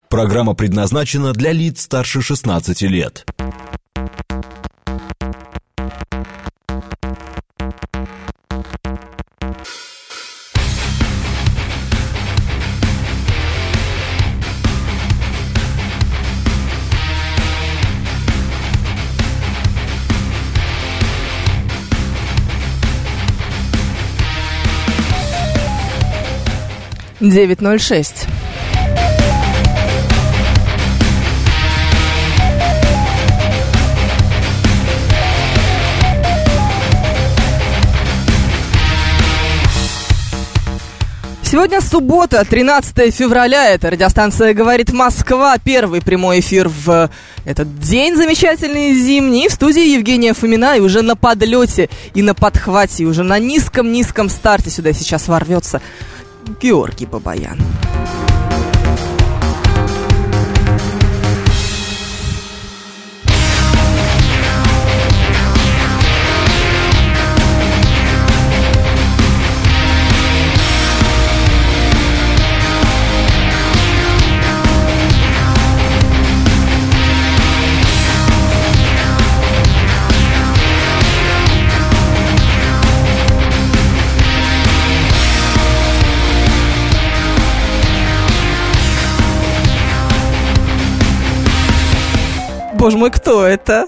Программа предназначена для лиц старше 16 лет. Девять 06. Сегодня суббота, 13 февраля, это радиостанция «Говорит Москва», первый прямой эфир в этот день замечательный зимний. В студии Евгения Фомина, и уже на подлете и на подхвате, и уже на низком-низком старте сюда сейчас ворвется Георгий Бабаян. Боже мой, кто это?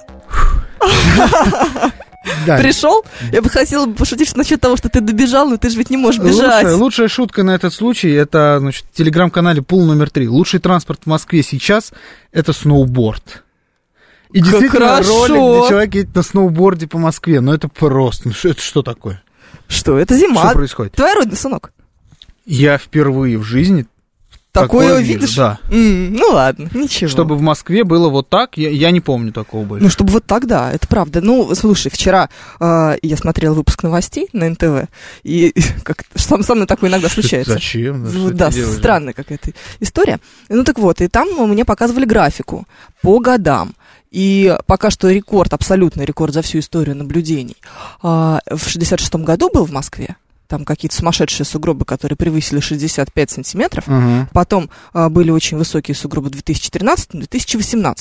Да. Пришел? Я бы хотела пошутить насчет того, что ты добежал, но ты же ведь не можешь бежать. Лучшая шутка на этот случай, это, значит, в телеграм-канале «Пул номер 3». Лучший транспорт в Москве сейчас — это сноуборд. И действительно ролик, где человек едет на сноуборде по Москве. Но это просто... Это что такое? Что? Это зима. Что происходит? Твоя родина, сынок. Я впервые в жизни... Такое видишь? Да. Ну ладно, ничего. Чтобы в Москве было вот так, я не помню такого больше. Ну, чтобы вот так, да, это правда. Ну, слушай, вчера я смотрела выпуск новостей на НТВ, и как со мной такое иногда случается. Зачем? Да, странная какая-то история. Ну, так вот, и там мне показывали графику по годам. И пока что рекорд, абсолютный рекорд за всю историю наблюдений. В 66-м году был в Москве. Там какие-то сумасшедшие сугробы, которые превысили 65 сантиметров. Угу. Потом были очень высокие сугробы в 2013-2018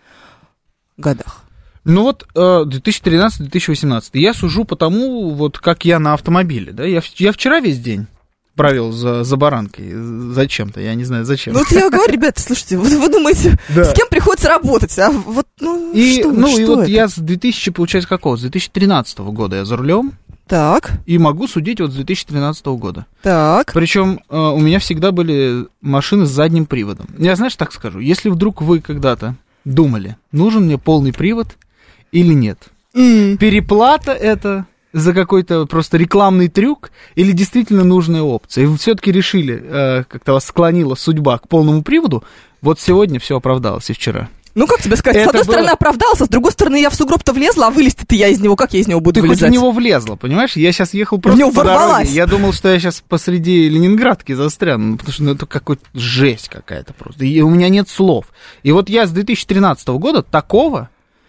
годах. Ну вот 2013-2018. Я сужу по тому, вот как я на автомобиле. Да? Я вчера весь день провел за баранкой. Зачем-то, я не знаю, зачем. Ну вот я говорю, ребята, слушайте, вы думаете, да. С кем приходится работать? А вот, и вот это? я с 2013 года я за рулем. Так. И могу судить вот с 2013 года. Так. Причем у меня всегда были машины с задним приводом. Я, знаешь, так скажу, если вдруг вы когда-то думали, нужен мне полный привод или нет, переплата это за какой-то просто рекламный трюк или действительно нужная опция, и вы все-таки решили, как-то вас склонила судьба к полному приводу, вот сегодня все оправдалось и вчера. Ну, как тебе сказать, с одной стороны оправдался, с другой стороны я в сугроб-то влезла, а вылезти-то я из него, как я из него буду вылезать? Ты хоть в него влезла, понимаешь? Я сейчас ехал просто по дороге, я думал, что я сейчас посреди Ленинградки застряну, потому что это какая-то жесть какая-то просто, и у меня нет слов. И вот я с 2013 года такого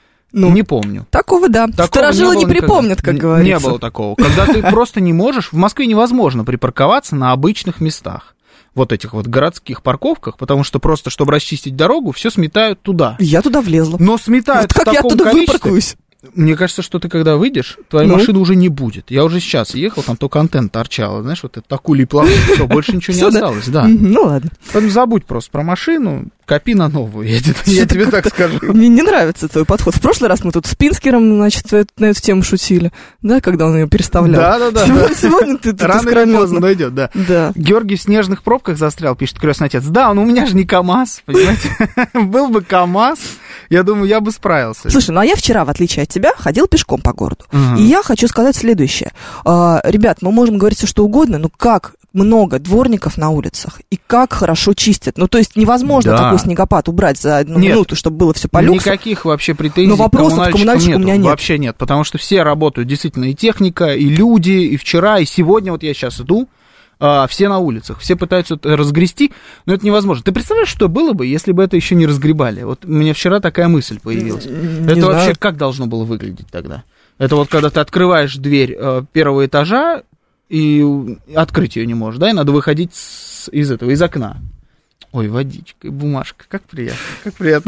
не помню. Такого, да. Старожилы не припомнят, как говорится. Не было такого. Когда ты просто не можешь, в Москве невозможно припарковаться на обычных местах. Вот этих вот городских парковках, потому что просто, чтобы расчистить дорогу, все сметают туда. Я туда влезла. Но сметают вот в таком количестве. Выпаркуюсь? Мне кажется, что ты когда выйдешь, твоей машины уже не будет. Я уже сейчас ехал, там только антенна торчала, знаешь, вот это такую липлаву, все, больше ничего не осталось. Да. Ну ладно. Поэтому забудь просто про машину, копи на новую, я тебе так скажу. Мне не нравится твой подход. В прошлый раз мы тут с Пинскером, значит, на эту тему шутили, да, когда он ее переставлял. Да. Сегодня ты тут рано или поздно дойдет, да. Георгий в снежных пробках застрял, пишет крестный отец. Да, но у меня же не КамАЗ, понимаете? Был бы КамАЗ, я думаю, я бы справился. Слушай, ну а я вчера, в отличие от тебя, ходил пешком по городу. И я хочу сказать следующее. Ребят, мы можем говорить все, что угодно, но как много дворников на улицах, и как хорошо чистят. Ну, то есть невозможно такой снегопад убрать за одну минуту, чтобы было все по люксу. Никаких вообще претензий но вопросов к коммунальщикам у меня нет. Вообще нет, потому что все работают, действительно, и техника, и люди, и вчера, и сегодня, вот я сейчас иду, все на улицах, все пытаются это разгрести, но это невозможно. Ты представляешь, что было бы, если бы это еще не разгребали? Вот у меня вчера такая мысль появилась. Это вообще как должно было выглядеть тогда? Это вот когда ты открываешь дверь первого этажа, и открыть ее не можешь, да, и надо выходить из окна. Ой, водичка и бумажка, как приятно.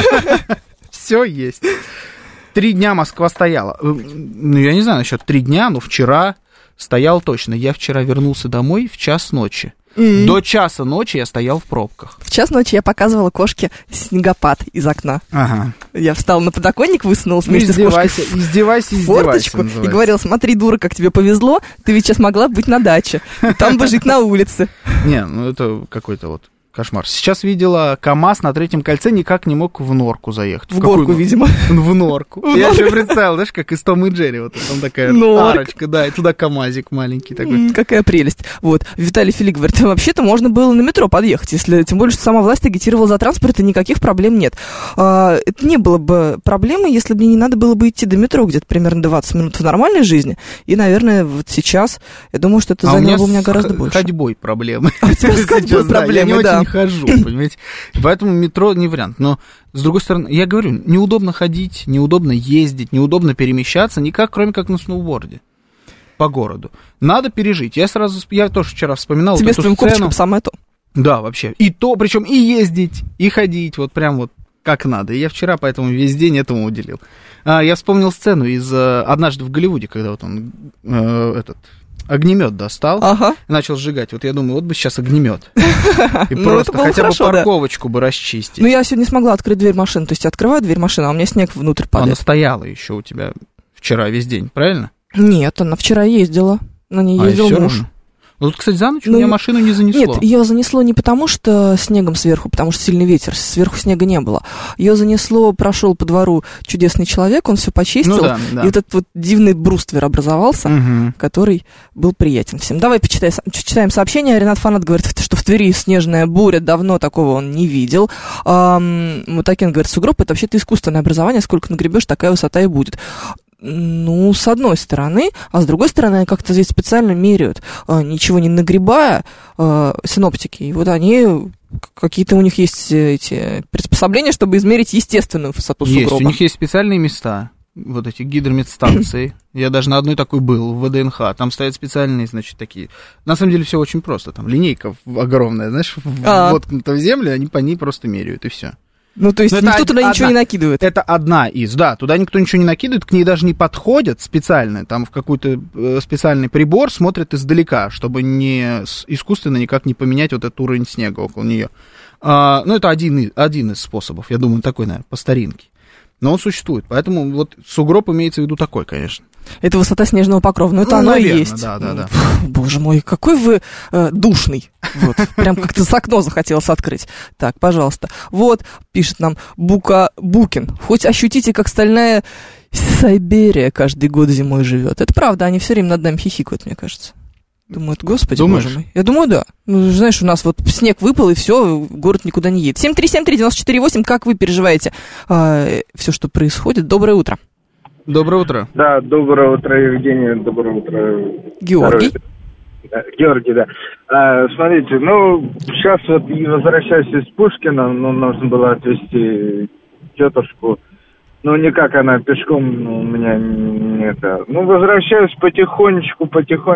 Все есть. 3 дня Москва стояла. Ну, я не знаю насчет 3 дня, но вчера стоял точно. Я вчера вернулся домой в 1:00 ночи. До 1:00 ночи я стоял в пробках. В 1:00 ночи я показывала кошке снегопад из окна. Ага. Я встала на подоконник, высунулась вместе с кошкой издевайся, форточку и говорила: смотри, дура, как тебе повезло, ты ведь сейчас могла быть на даче, там бы жить на улице. Не, ну это какой-то вот кошмар. Сейчас видела КамАЗ на 3-м кольце никак не мог в норку заехать. В горку, видимо. В норку. Я еще представил, знаешь, как из Тома и Джерри. Вот там такая арочка, да, и туда КамАЗик маленький такой. Какая прелесть. Вот. Виталий Филик говорит, вообще-то можно было на метро подъехать, если, тем более, что сама власть агитировала за транспорт, и никаких проблем нет. Это не было бы проблемы, если бы мне не надо было бы идти до метро где-то примерно 20 минут в нормальной жизни. И, наверное, вот сейчас, я думаю, что это заняло бы у меня гораздо больше. Ходьбой проблемы. У тебя с ходьбой проблемы, да. Не хожу, понимаете? Поэтому метро не вариант. Но, с другой стороны, я говорю, неудобно ходить, неудобно ездить, неудобно перемещаться, никак, кроме как на сноуборде по городу. Надо пережить. Я тоже вчера вспоминал тебе вот эту сцену. Тебе с твоим копчиком самое то. Да, вообще. И то, причем и ездить, и ходить, вот прям вот как надо. И я вчера поэтому весь день этому уделил. Я вспомнил сцену из «Однажды в Голливуде», когда вот он огнемет достал, и начал сжигать. Вот я думаю, вот бы сейчас огнемет. И просто хотя бы парковочку бы расчистить. Ну, я сегодня не смогла открыть дверь машины. То есть я открываю дверь машины, а у меня снег внутрь падает. Она стояла еще у тебя вчера весь день, правильно? Нет, она вчера ездила. На ней ездил муж. Ну, тут, кстати, за ночь у меня машину не занесло. Нет, ее занесло не потому, что снегом сверху, потому что сильный ветер, сверху снега не было. Ее занесло, прошел по двору чудесный человек, он все почистил, и вот этот вот дивный бруствер образовался, который был приятен всем. Давай почитаем сообщение. Ренат Фанат говорит, что в Твери снежная буря, давно такого он не видел. Мутакин говорит, сугроб — это вообще-то искусственное образование, сколько нагребешь, такая высота и будет. Ну, с одной стороны, а с другой стороны, как-то здесь специально меряют, ничего не нагребая, синоптики. И вот они, какие-то у них есть эти приспособления, чтобы измерить естественную высоту сугроба. Есть, у них есть специальные места, вот эти гидрометстанции. Я даже на одной такой был, в ВДНХ. Там стоят специальные, значит, такие... На самом деле все очень просто. Там линейка огромная, знаешь, воткнута в землю, они по ней просто меряют, и все. Ну, то есть никто туда ничего не накидывает? Это одна из, да, туда никто ничего не накидывает, к ней даже не подходят специально, там в какой-то специальный прибор смотрят издалека, чтобы не искусственно никак не поменять вот этот уровень снега около нее. Ну, это один из способов, я думаю, такой, наверное, по старинке. Но он существует, поэтому вот сугроб имеется в виду такой, конечно. Это высота снежного покрова, но это оно наверное, и есть. Да. Боже мой, какой вы душный. Вот, прям как-то за окно захотелось открыть. Так, пожалуйста. Вот, пишет нам Букин. Хоть ощутите, как стальная Сибирия каждый год зимой живет. Это правда, они все время над нами хихикают, мне кажется. Думают, господи, думаешь? Боже мой. Я думаю, да. Ну, знаешь, у нас вот снег выпал, и все, город никуда не едет. 7373948, как вы переживаете все, что происходит? Доброе утро. Доброе утро. Да, доброе утро, Евгений, доброе утро. Георгий. Георгий, да. Смотрите, сейчас вот возвращаюсь из Пушкина, нужно было отвезти тетушку. Никак она пешком у меня не это. Возвращаюсь потихонечку.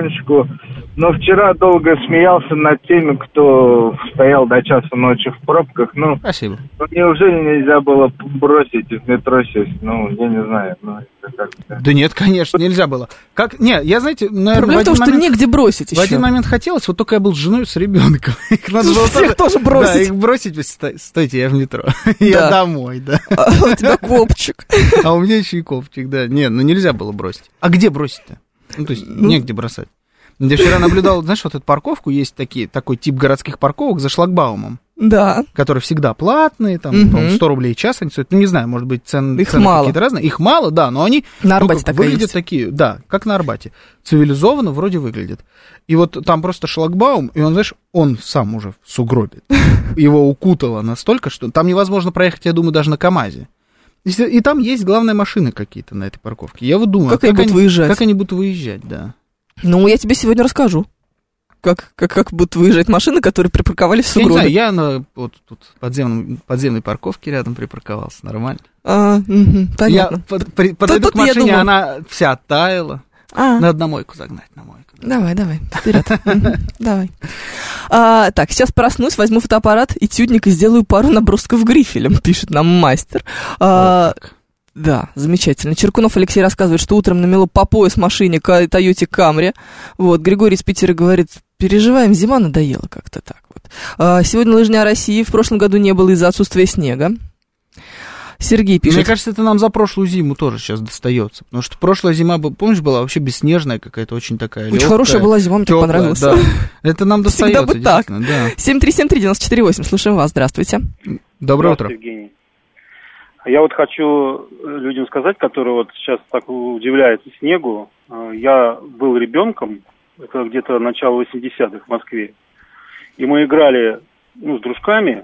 Но вчера долго смеялся над теми, кто стоял до часа ночи в пробках. Спасибо. Неужели нельзя было бросить в метро сесть? Я не знаю. Это как-то... Да нет, конечно, нельзя было. Я, знаете, наверное, проблема в том, что негде бросить еще. В один момент хотелось, вот только я был с женой, с ребенком. Их надо было всех тоже бросить. Да, их бросить. Стойте, я в метро. Я домой, да. У тебя копчик. А у меня еще и копчик, да. Нет, нельзя было бросить. А где бросить-то? То есть негде бросать. Я вчера наблюдал, знаешь, вот эту парковку, есть такой тип городских парковок за шлагбаумом. Да. Которые всегда платные, там, по-моему, 100 рублей в час они стоят. Не знаю, может быть, цены какие-то разные. Их мало, да, но они на Арбате выглядят есть. такие, да, как на Арбате. Цивилизованно вроде выглядят. И вот там просто шлагбаум, и он, знаешь, он сам уже в сугробе. Его укутало настолько, что там невозможно проехать, я думаю, даже на КамАЗе. И там есть, главное, машины какие-то на этой парковке. Я вот думаю, как они будут выезжать, да. Я тебе сегодня расскажу, как будут выезжать машины, которые припарковали в сугробе. Я не знаю, я вот тут подземной парковке рядом припарковался, нормально. Понятно. Я подойду к машине, она вся оттаяла. Надо на мойку загнать, на мойку. Давай, вперед. Давай. Так, сейчас проснусь, возьму фотоаппарат, этюдник и сделаю пару набросков грифелем, пишет нам мастер. Да, замечательно. Черкунов Алексей рассказывает, что утром намело по пояс машине Тойоте Камри. Вот, Григорий из Питера говорит, переживаем, зима надоела как-то так вот. Сегодня лыжня России, в прошлом году не было из-за отсутствия снега. Сергей пишет... Мне кажется, это нам за прошлую зиму тоже сейчас достается. Потому что прошлая зима, помнишь, была вообще бесснежная какая-то, очень такая легкая. Очень хорошая была зима, мне так понравилась. Да. Это нам достается. Всегда бы так. Да. 7373948, слушаем вас, здравствуйте. Доброе утро. Евгений. Я вот хочу людям сказать, которые вот сейчас так удивляются снегу. Я был ребенком, это где-то начало 80-х в Москве. И мы играли с дружками,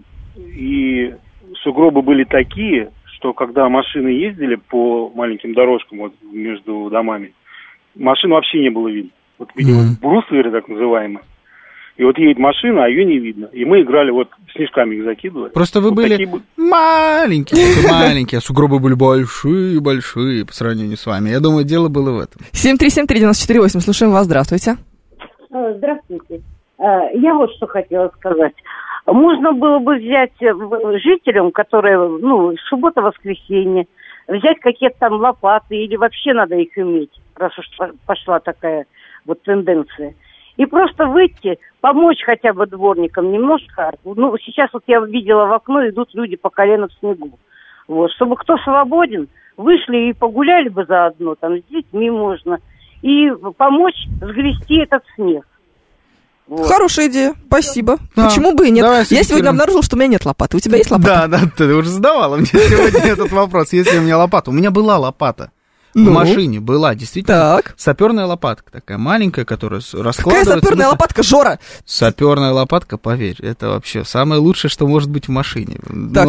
и сугробы были такие, что когда машины ездили по маленьким дорожкам вот между домами, машин вообще не было видно. Вот видимо, брусверы так называемые. И вот едет машина, а ее не видно. И мы играли, вот снежками их закидывали. Просто вы вот были маленькие, а сугробы были большие по сравнению с вами. Я думаю, дело было в этом. 7373948, слушаем вас, здравствуйте. Здравствуйте. Я вот что хотела сказать. Можно было бы взять жителям, которые, суббота-воскресенье, взять какие-то там лопаты, или вообще надо их иметь, раз уж пошла такая вот тенденция. И просто выйти, помочь хотя бы дворникам немножко. Сейчас вот я видела в окно, идут люди по колено в снегу. Вот, чтобы кто свободен, вышли и погуляли бы заодно, там с детьми можно, и помочь сгрести этот снег. Вот. Хорошая идея, спасибо. Да. Почему бы и нет? Я сегодня обнаружил, что у меня нет лопаты. У тебя есть лопата? Да, ты уже задавала мне сегодня этот вопрос. Если у меня лопата. У меня была лопата. В машине была, действительно, саперная лопатка такая маленькая, которая раскладывается. Какая саперная лопатка, Жора? Саперная лопатка, поверь, это вообще самое лучшее, что может быть в машине. Так,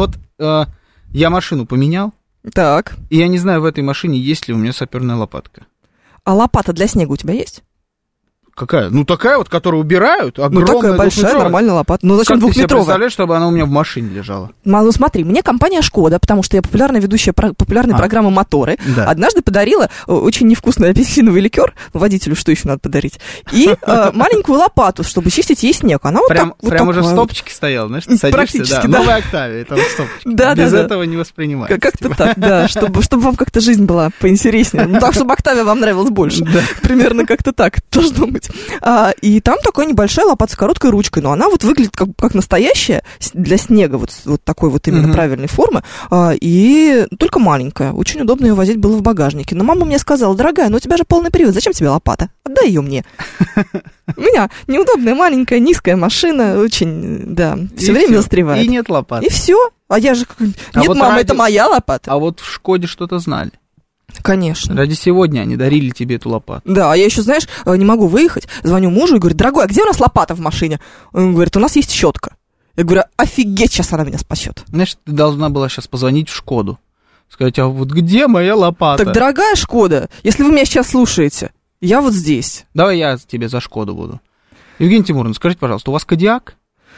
я машину поменял. Так. И я не знаю, в этой машине есть ли у меня саперная лопатка. А лопата для снега у тебя есть? Какая? Такая вот, которую убирают, огромная. Такая большая, нормальная лопата. Зачем двухметровая? Как ты себе представляешь, чтобы она у меня в машине лежала? Смотри, мне компания «Шкода», потому что я популярная ведущая популярной программы «Моторы», однажды подарила очень невкусный апельсиновый ликер, водителю что еще надо подарить, и маленькую лопату, чтобы чистить ей снег. Она прям уже в стопочке стояла, знаешь, ты садишься, практически, да. Новая Октавия, там в стопочке. Без этого не воспринимаешь. Как-то так, да, чтобы вам как-то жизнь была поинтереснее. Так, чтобы Октавия вам нравилась больше. Примерно как-то так должно быть. И там такая небольшая лопата с короткой ручкой, но она вот выглядит как настоящая для снега, вот такой вот именно правильной формы, и только маленькая. Очень удобно ее возить было в багажнике. Но мама мне сказала: дорогая, у тебя же полный привод, зачем тебе лопата? Отдай ее мне. У меня неудобная, маленькая, низкая машина, очень, все время застревает. И нет лопаты. И все. А я же... Нет, мама, это моя лопата. А вот в «Шкоде» что-то знали. Конечно. Ради сегодня они дарили тебе эту лопату. Да, а я еще, знаешь, не могу выехать, звоню мужу и говорю: дорогой, а где у нас лопата в машине? Он говорит: у нас есть щетка. Я говорю: офигеть, сейчас она меня спасет. Знаешь, ты должна была сейчас позвонить в «Шкоду», сказать: а вот где моя лопата? Так, дорогая «Шкода», если вы меня сейчас слушаете, я вот здесь. Давай я тебе за «Шкоду» буду. Евгения Тимуровна, скажите, пожалуйста, у вас Кодиак?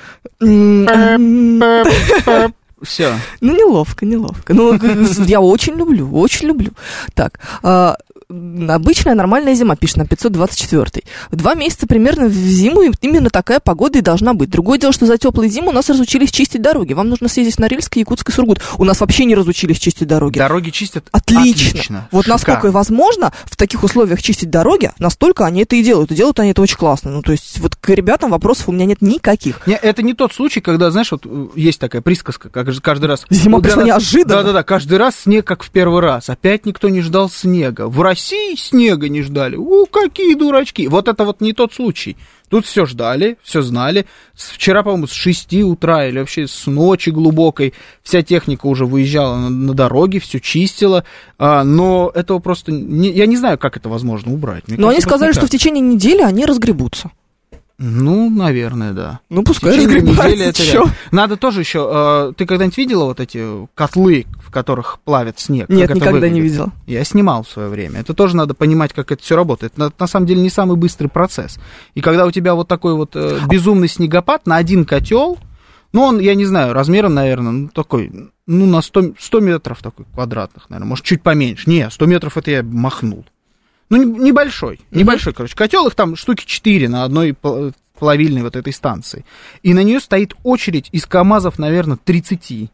Все. Неловко. Я очень люблю. Так, обычная нормальная зима, пишет на 524-й. 2 месяца примерно в зиму именно такая погода и должна быть. Другое дело, что за теплую зиму у нас разучились чистить дороги. Вам нужно съездить в Норильск, Якутск и Сургут. У нас вообще не разучились чистить дороги. Дороги чистят отлично. Вот насколько возможно в таких условиях чистить дороги, настолько они это и делают. И делают они это очень классно. То есть вот к ребятам вопросов у меня нет никаких. Это не тот случай, когда, знаешь, вот есть такая присказка, каждый раз... Зима пришла неожиданно. Да, каждый раз снег как в первый раз. Опять никто не ждал снега. В России снега не ждали. Какие дурачки. Вот это вот не тот случай. Тут все ждали, все знали. Вчера, по-моему, с 6 утра или вообще с ночи глубокой вся техника уже выезжала на дороге, все чистила. Но этого просто... Я не знаю, как это возможно убрать. Но они сказали, что в течение недели они разгребутся. Наверное, да. Пускай разгребаются. Надо тоже еще... Ты когда-нибудь видела вот эти котлы, в которых плавят снег? Нет, никогда не видела. Я снимал в свое время. Это тоже надо понимать, как это все работает. Это, на самом деле, не самый быстрый процесс. И когда у тебя вот такой вот безумный снегопад на один котел, он, я не знаю, размером, наверное, такой, на 100 метров такой квадратных, наверное, может, чуть поменьше. Не, 100 метров это я махнул. Ну, небольшой, короче, котел, их там штуки 4 на одной плавильной вот этой станции. И на нее стоит очередь из КАМАЗов, наверное, 30.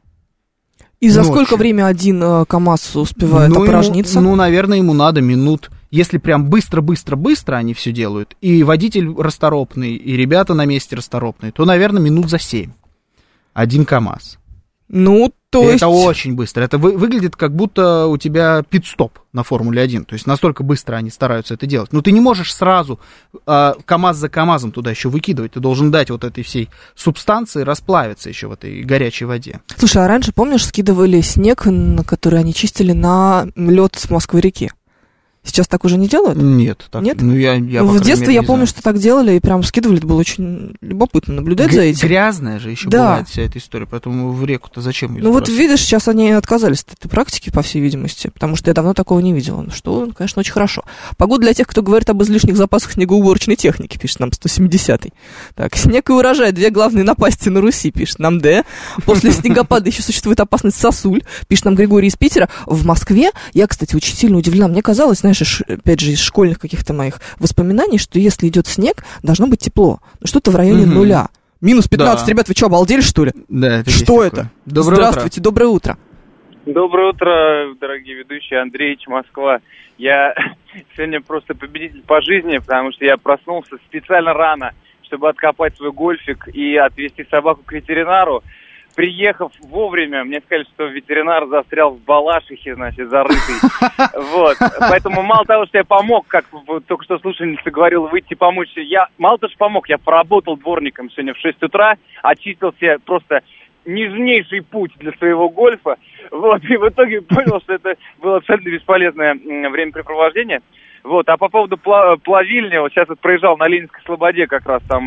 И за сколько время один КАМАЗ успевает опорожниться? Наверное, ему надо минут, если прям быстро они все делают, и водитель расторопный, и ребята на месте расторопные, то, наверное, минут за 7. Один КАМАЗ. Ну, то есть... Это очень быстро. Это выглядит, как будто у тебя пит-стоп на Формуле-1. То есть настолько быстро они стараются это делать. Но ты не можешь сразу КАМАЗ за КАМАЗом туда еще выкидывать. Ты должен дать вот этой всей субстанции расплавиться еще в этой горячей воде. Слушай, а раньше, помнишь, скидывали снег, который они чистили на лед с Москвы-реки? Сейчас так уже не делают? Нет. Так, нет? Ну, я в детстве я помню, что так делали, и прям скидывали, это было очень любопытно наблюдать за этим. Грязная же еще бывает вся эта история, поэтому в реку-то зачем ее вот видишь, сейчас они отказались от этой практики, по всей видимости, потому что я давно такого не видела, что, конечно, очень хорошо. Погода для тех, кто говорит об излишних запасах снегоуборочной техники, пишет нам 170-й. Так, снег и урожай, 2 главные напасти на Руси, пишет нам Д. После снегопада еще существует опасность сосуль, пишет нам Григорий из Питера. В Москве, я, кстати, очень сильно удивлена, мне казалось, знаешь, опять же, из школьных каких-то моих воспоминаний, что если идет снег, должно быть тепло. Что-то в районе нуля. Минус 15, ребят, вы что, обалдели, что ли? Да, это что это? Здравствуйте, доброе утро. Доброе утро, дорогие ведущие. Андреевич, Москва. Я сегодня просто победитель по жизни, потому что я проснулся специально рано, чтобы откопать свой гольфик и отвезти собаку к ветеринару. Приехав вовремя, мне сказали, что ветеринар застрял в Балашихе, значит, зарытый. Вот. Поэтому мало того, что я помог, как только что слушательница говорила, выйти помочь, я мало того, что помог, я поработал дворником сегодня в 6 утра, очистил себе просто нежнейший путь для своего гольфа. Вот. И в итоге понял, что это было абсолютно бесполезное времяпрепровождение. Вот, а по поводу плавильни, вот сейчас вот проезжал на Ленинской Слободе как раз там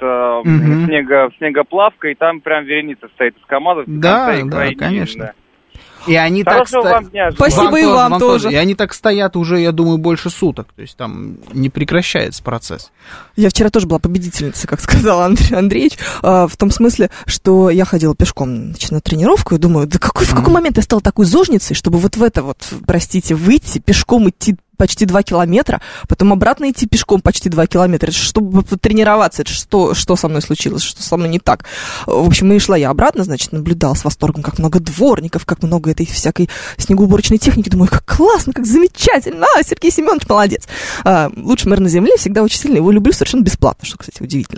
снегоплавка, и там прям вереница стоит из КАМАЗов. Да, конечно. Да. И они Хорошего так вам дня. Спасибо и вам тоже. И они так стоят уже, я думаю, больше суток. То есть там не прекращается процесс. Я вчера тоже была победительницей, как сказал Андреевич, в том смысле, что я ходила пешком, значит, на тренировку и думаю, да в какой момент я стала такой зожницей, чтобы вот в это вот, простите, выйти, пешком идти почти 2 километра, потом обратно идти пешком почти 2 километра, чтобы тренироваться, это что со мной случилось, что со мной не так. В общем, и шла я обратно, значит, наблюдала с восторгом, как много дворников, как много этой всякой снегоуборочной техники, думаю, как классно, как замечательно, Сергей Семенович молодец. Лучший мэр на земле, всегда очень сильно его люблю, совершенно бесплатно, что, кстати, удивительно.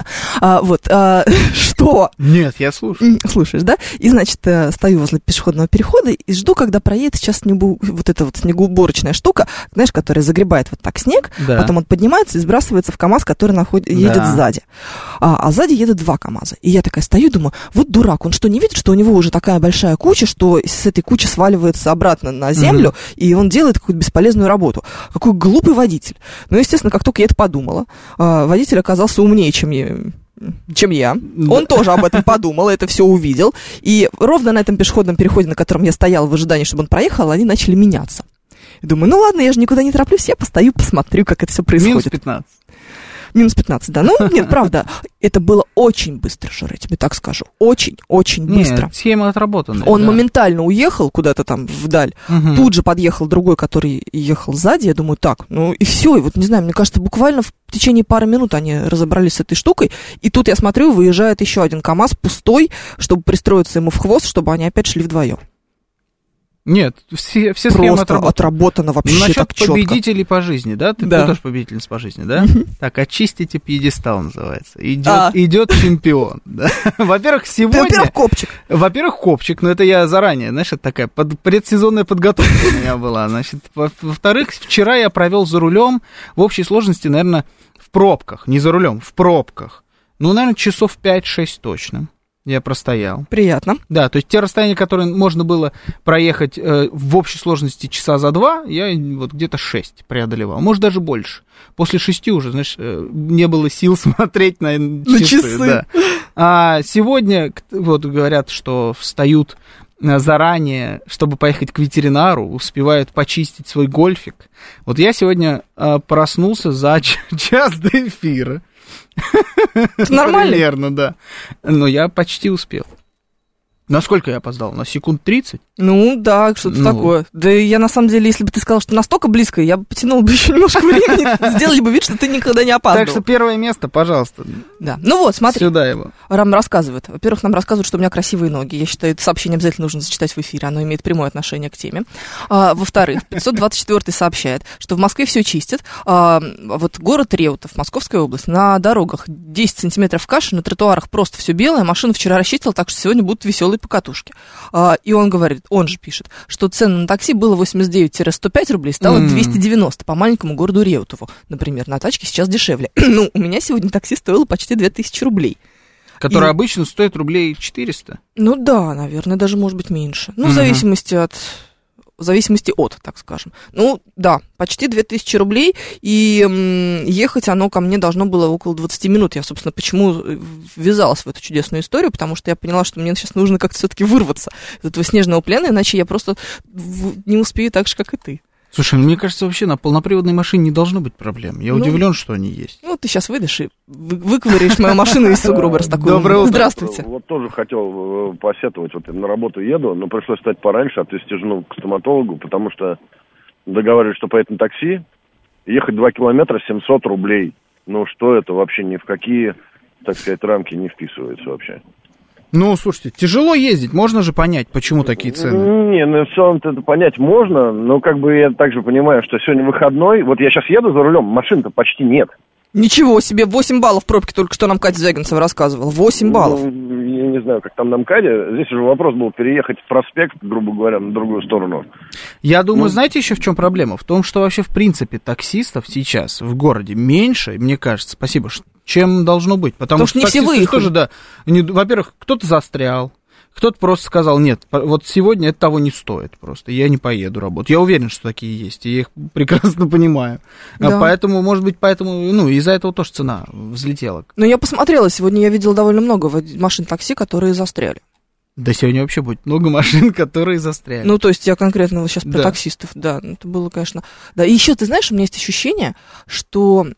Что? Нет, я слушаю. Слушаешь, да? И, значит, стою возле пешеходного перехода и жду, когда проедет сейчас вот эта вот снегоуборочная штука, знаешь, которая загребает вот так снег, потом он поднимается и сбрасывается в КАМАЗ, который едет сзади. А сзади едет 2 КАМАЗа. И я такая стою, думаю, вот дурак, он что, не видит, что у него уже такая большая куча, что с этой кучи сваливается обратно на землю, и он делает какую-то бесполезную работу. Какой глупый водитель. Ну, естественно, как только я это подумала, водитель оказался умнее, чем я. Он тоже об этом подумал, это все увидел. И ровно на этом пешеходном переходе, на котором я стояла в ожидании, чтобы он проехал, они начали меняться. Думаю, ну ладно, я же никуда не тороплюсь, я постою, посмотрю, как это все происходит. Минус 15. Минус 15, да. Ну, нет, правда, это было очень быстро, Жора, я тебе так скажу. Очень быстро. Нет, схема отработанная. Он моментально уехал куда-то там вдаль, тут же подъехал другой, который ехал сзади, я думаю, так, ну и все, и вот, не знаю, мне кажется, буквально в течение пары минут они разобрались с этой штукой, и тут я смотрю, выезжает еще один КАМАЗ пустой, чтобы пристроиться ему в хвост, чтобы они опять шли вдвоем. Нет, все схемы отработано вообще насчет так четко. Победителей по жизни, да? Ты тоже победительница по жизни, да? Так, очистите пьедестал называется. Идет чемпион. Да? Во-первых, сегодня... Во-первых, копчик, но это я заранее, знаешь, это такая предсезонная подготовка у меня была. Значит, во-вторых, вчера я провел за рулем в общей сложности, наверное, в пробках, не за рулем, в пробках. Ну, наверное, часов 5-6 точно. Я простоял. Приятно. Да, то есть те расстояния, которые можно было проехать в общей сложности часа за 2, я вот где-то 6 преодолевал, может даже больше. После 6 уже, знаешь, не было сил смотреть на часы. Да. А сегодня вот говорят, что встают заранее, чтобы поехать к ветеринару, успевают почистить свой гольфик. Вот я сегодня проснулся за час до эфира. Нормально? Примерно, да. Но я почти успел. Насколько я опоздал? На секунд 30? Ну, да, что-то такое. Да я, на самом деле, если бы ты сказал, что настолько близко, я бы потянула бы еще немножко времени, сделали бы вид, что ты никогда не опаздывал. Так что первое место, пожалуйста. Да. Ну вот, смотри. Сюда его. Нам рассказывают. Во-первых, нам рассказывают, что у меня красивые ноги. Я считаю, это сообщение обязательно нужно зачитать в эфире. Оно имеет прямое отношение к теме. Во-вторых, 524-й сообщает, что в Москве все чистят. Вот город Реутов, Московская область, на дорогах 10 сантиметров каши, на тротуарах просто все белое. Машину вчера расчистил, так что сегодня будут веселые покатушки. И он говорит, он же пишет, что цена на такси было 89-105 рублей, стало 290 по маленькому городу Реутову. Например, на тачке сейчас дешевле. Ну, у меня сегодня такси стоило почти 2000 рублей. Который обычно стоит рублей 400. Ну да, наверное, даже может быть меньше. Ну, в зависимости от, так скажем. Ну, да, почти 2000 рублей, и ехать оно ко мне должно было около 20 минут. Я, собственно, почему ввязалась в эту чудесную историю, потому что я поняла, что мне сейчас нужно как-то все-таки вырваться из этого снежного плена, иначе я просто не успею так же, как и ты. Слушай, мне кажется, вообще на полноприводной машине не должно быть проблем. Я удивлен, что они есть. Ну, ты сейчас выйдешь и выковыряешь мою машину из сугроба с такой. Доброе утро. Здравствуйте. Вот тоже хотел посетовать. Вот я на работу еду, но пришлось встать пораньше, отвезти жену к стоматологу, потому что договаривались, что поедет на такси. Ехать 2 километра 700 рублей. Ну, что это вообще ни в какие, так сказать, рамки не вписывается вообще. Ну, слушайте, тяжело ездить, можно же понять, почему такие цены. Не, ну в целом-то это понять можно, но как бы я также понимаю, что сегодня выходной, вот я сейчас еду за рулем, машин-то почти нет. Ничего себе, 8 баллов пробки только что нам Катя Звягинцева рассказывала, 8 баллов. Ну, я не знаю, как там на МКАДе, здесь уже вопрос был переехать в проспект, грубо говоря, на другую сторону. Я думаю, знаете еще в чем проблема? В том, что вообще в принципе таксистов сейчас в городе меньше, мне кажется, спасибо, чем должно быть. Потому что не все выехали. Тоже, да, во-первых, кто-то застрял, кто-то просто сказал, нет, вот сегодня это того не стоит просто, я не поеду работать. Я уверен, что такие есть, и я их прекрасно понимаю. Да. Поэтому, может быть, ну, из-за этого тоже цена взлетела. Но я посмотрела, сегодня я видела довольно много машин такси, которые застряли. Да сегодня вообще будет много машин, которые застряли. Ну, то есть я конкретно вот сейчас про таксистов, да, это было, конечно... Да, и еще, ты знаешь, у меня есть ощущение, что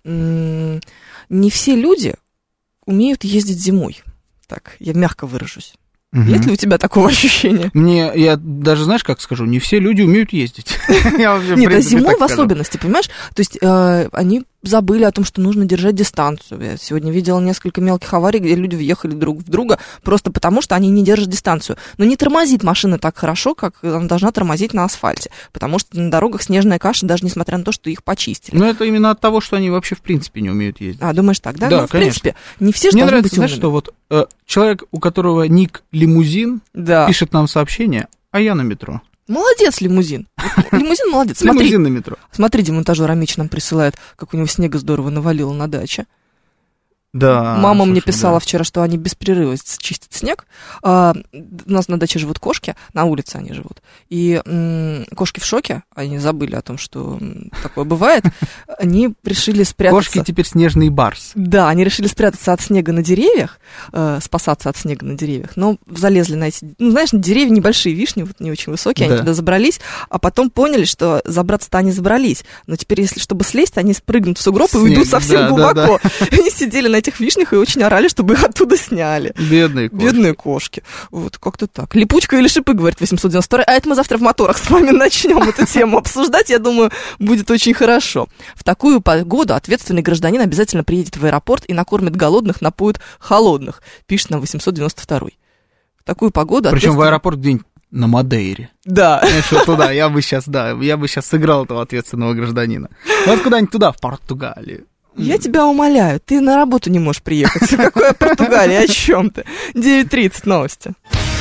не все люди умеют ездить зимой. Так, я мягко выражусь. Нет ли у тебя такого ощущения? Я даже, знаешь, как скажу, не все люди умеют ездить. Нет, а зимой в особенности, понимаешь? То есть они забыли о том, что нужно держать дистанцию. Я сегодня видела несколько мелких аварий, где люди въехали друг в друга просто потому, что они не держат дистанцию. Но не тормозит машина так хорошо, как она должна тормозить на асфальте. Потому что на дорогах снежная каша, даже несмотря на то, что их почистили. Но это именно от того, что они вообще в принципе не умеют ездить. А, думаешь так, да? Да, ну, в принципе, не все же мне должны нравится, быть знаешь, что вот человек, у которого ник лимузин, пишет нам сообщение, а я на метро. Молодец, лимузин. Лимузин молодец. Смотри, лимузин на метро. Смотри, демонтажер Амич нам присылает, как у него снега здорово навалило на даче. Да. Мама мне писала вчера, что они беспрерывно чистят снег. У нас на даче живут кошки, на улице они живут. И кошки в шоке, они забыли о том, что такое бывает. Они решили спрятаться... Кошки теперь снежный барс. Да, они решили спрятаться от снега на деревьях, спасаться от снега на деревьях, но залезли на эти... Ну, знаешь, деревья небольшие, вишни, вот не очень высокие, они туда забрались, а потом поняли, что забраться-то они забрались. Но теперь, если чтобы слезть, они спрыгнут в сугроб и уйдут совсем глубоко. Они сидели на этих вишнях и очень орали, чтобы их оттуда сняли. Бедные кошки. Вот, как-то так. Липучка или шипы, говорит 892. А это мы завтра в моторах с вами начнем эту тему обсуждать. Я думаю, будет очень хорошо. В такую погоду ответственный гражданин обязательно приедет в аэропорт и накормит голодных, напоит холодных. Пишет нам 892. В такую погоду... Причем в аэропорт где-нибудь на Мадейре. Да. Знаешь, туда, я бы сейчас сыграл этого ответственного гражданина. Вот куда-нибудь туда, в Португалию. Я тебя умоляю, ты на работу не можешь приехать. Какая Португалия, о чем ты? 9:30 новости.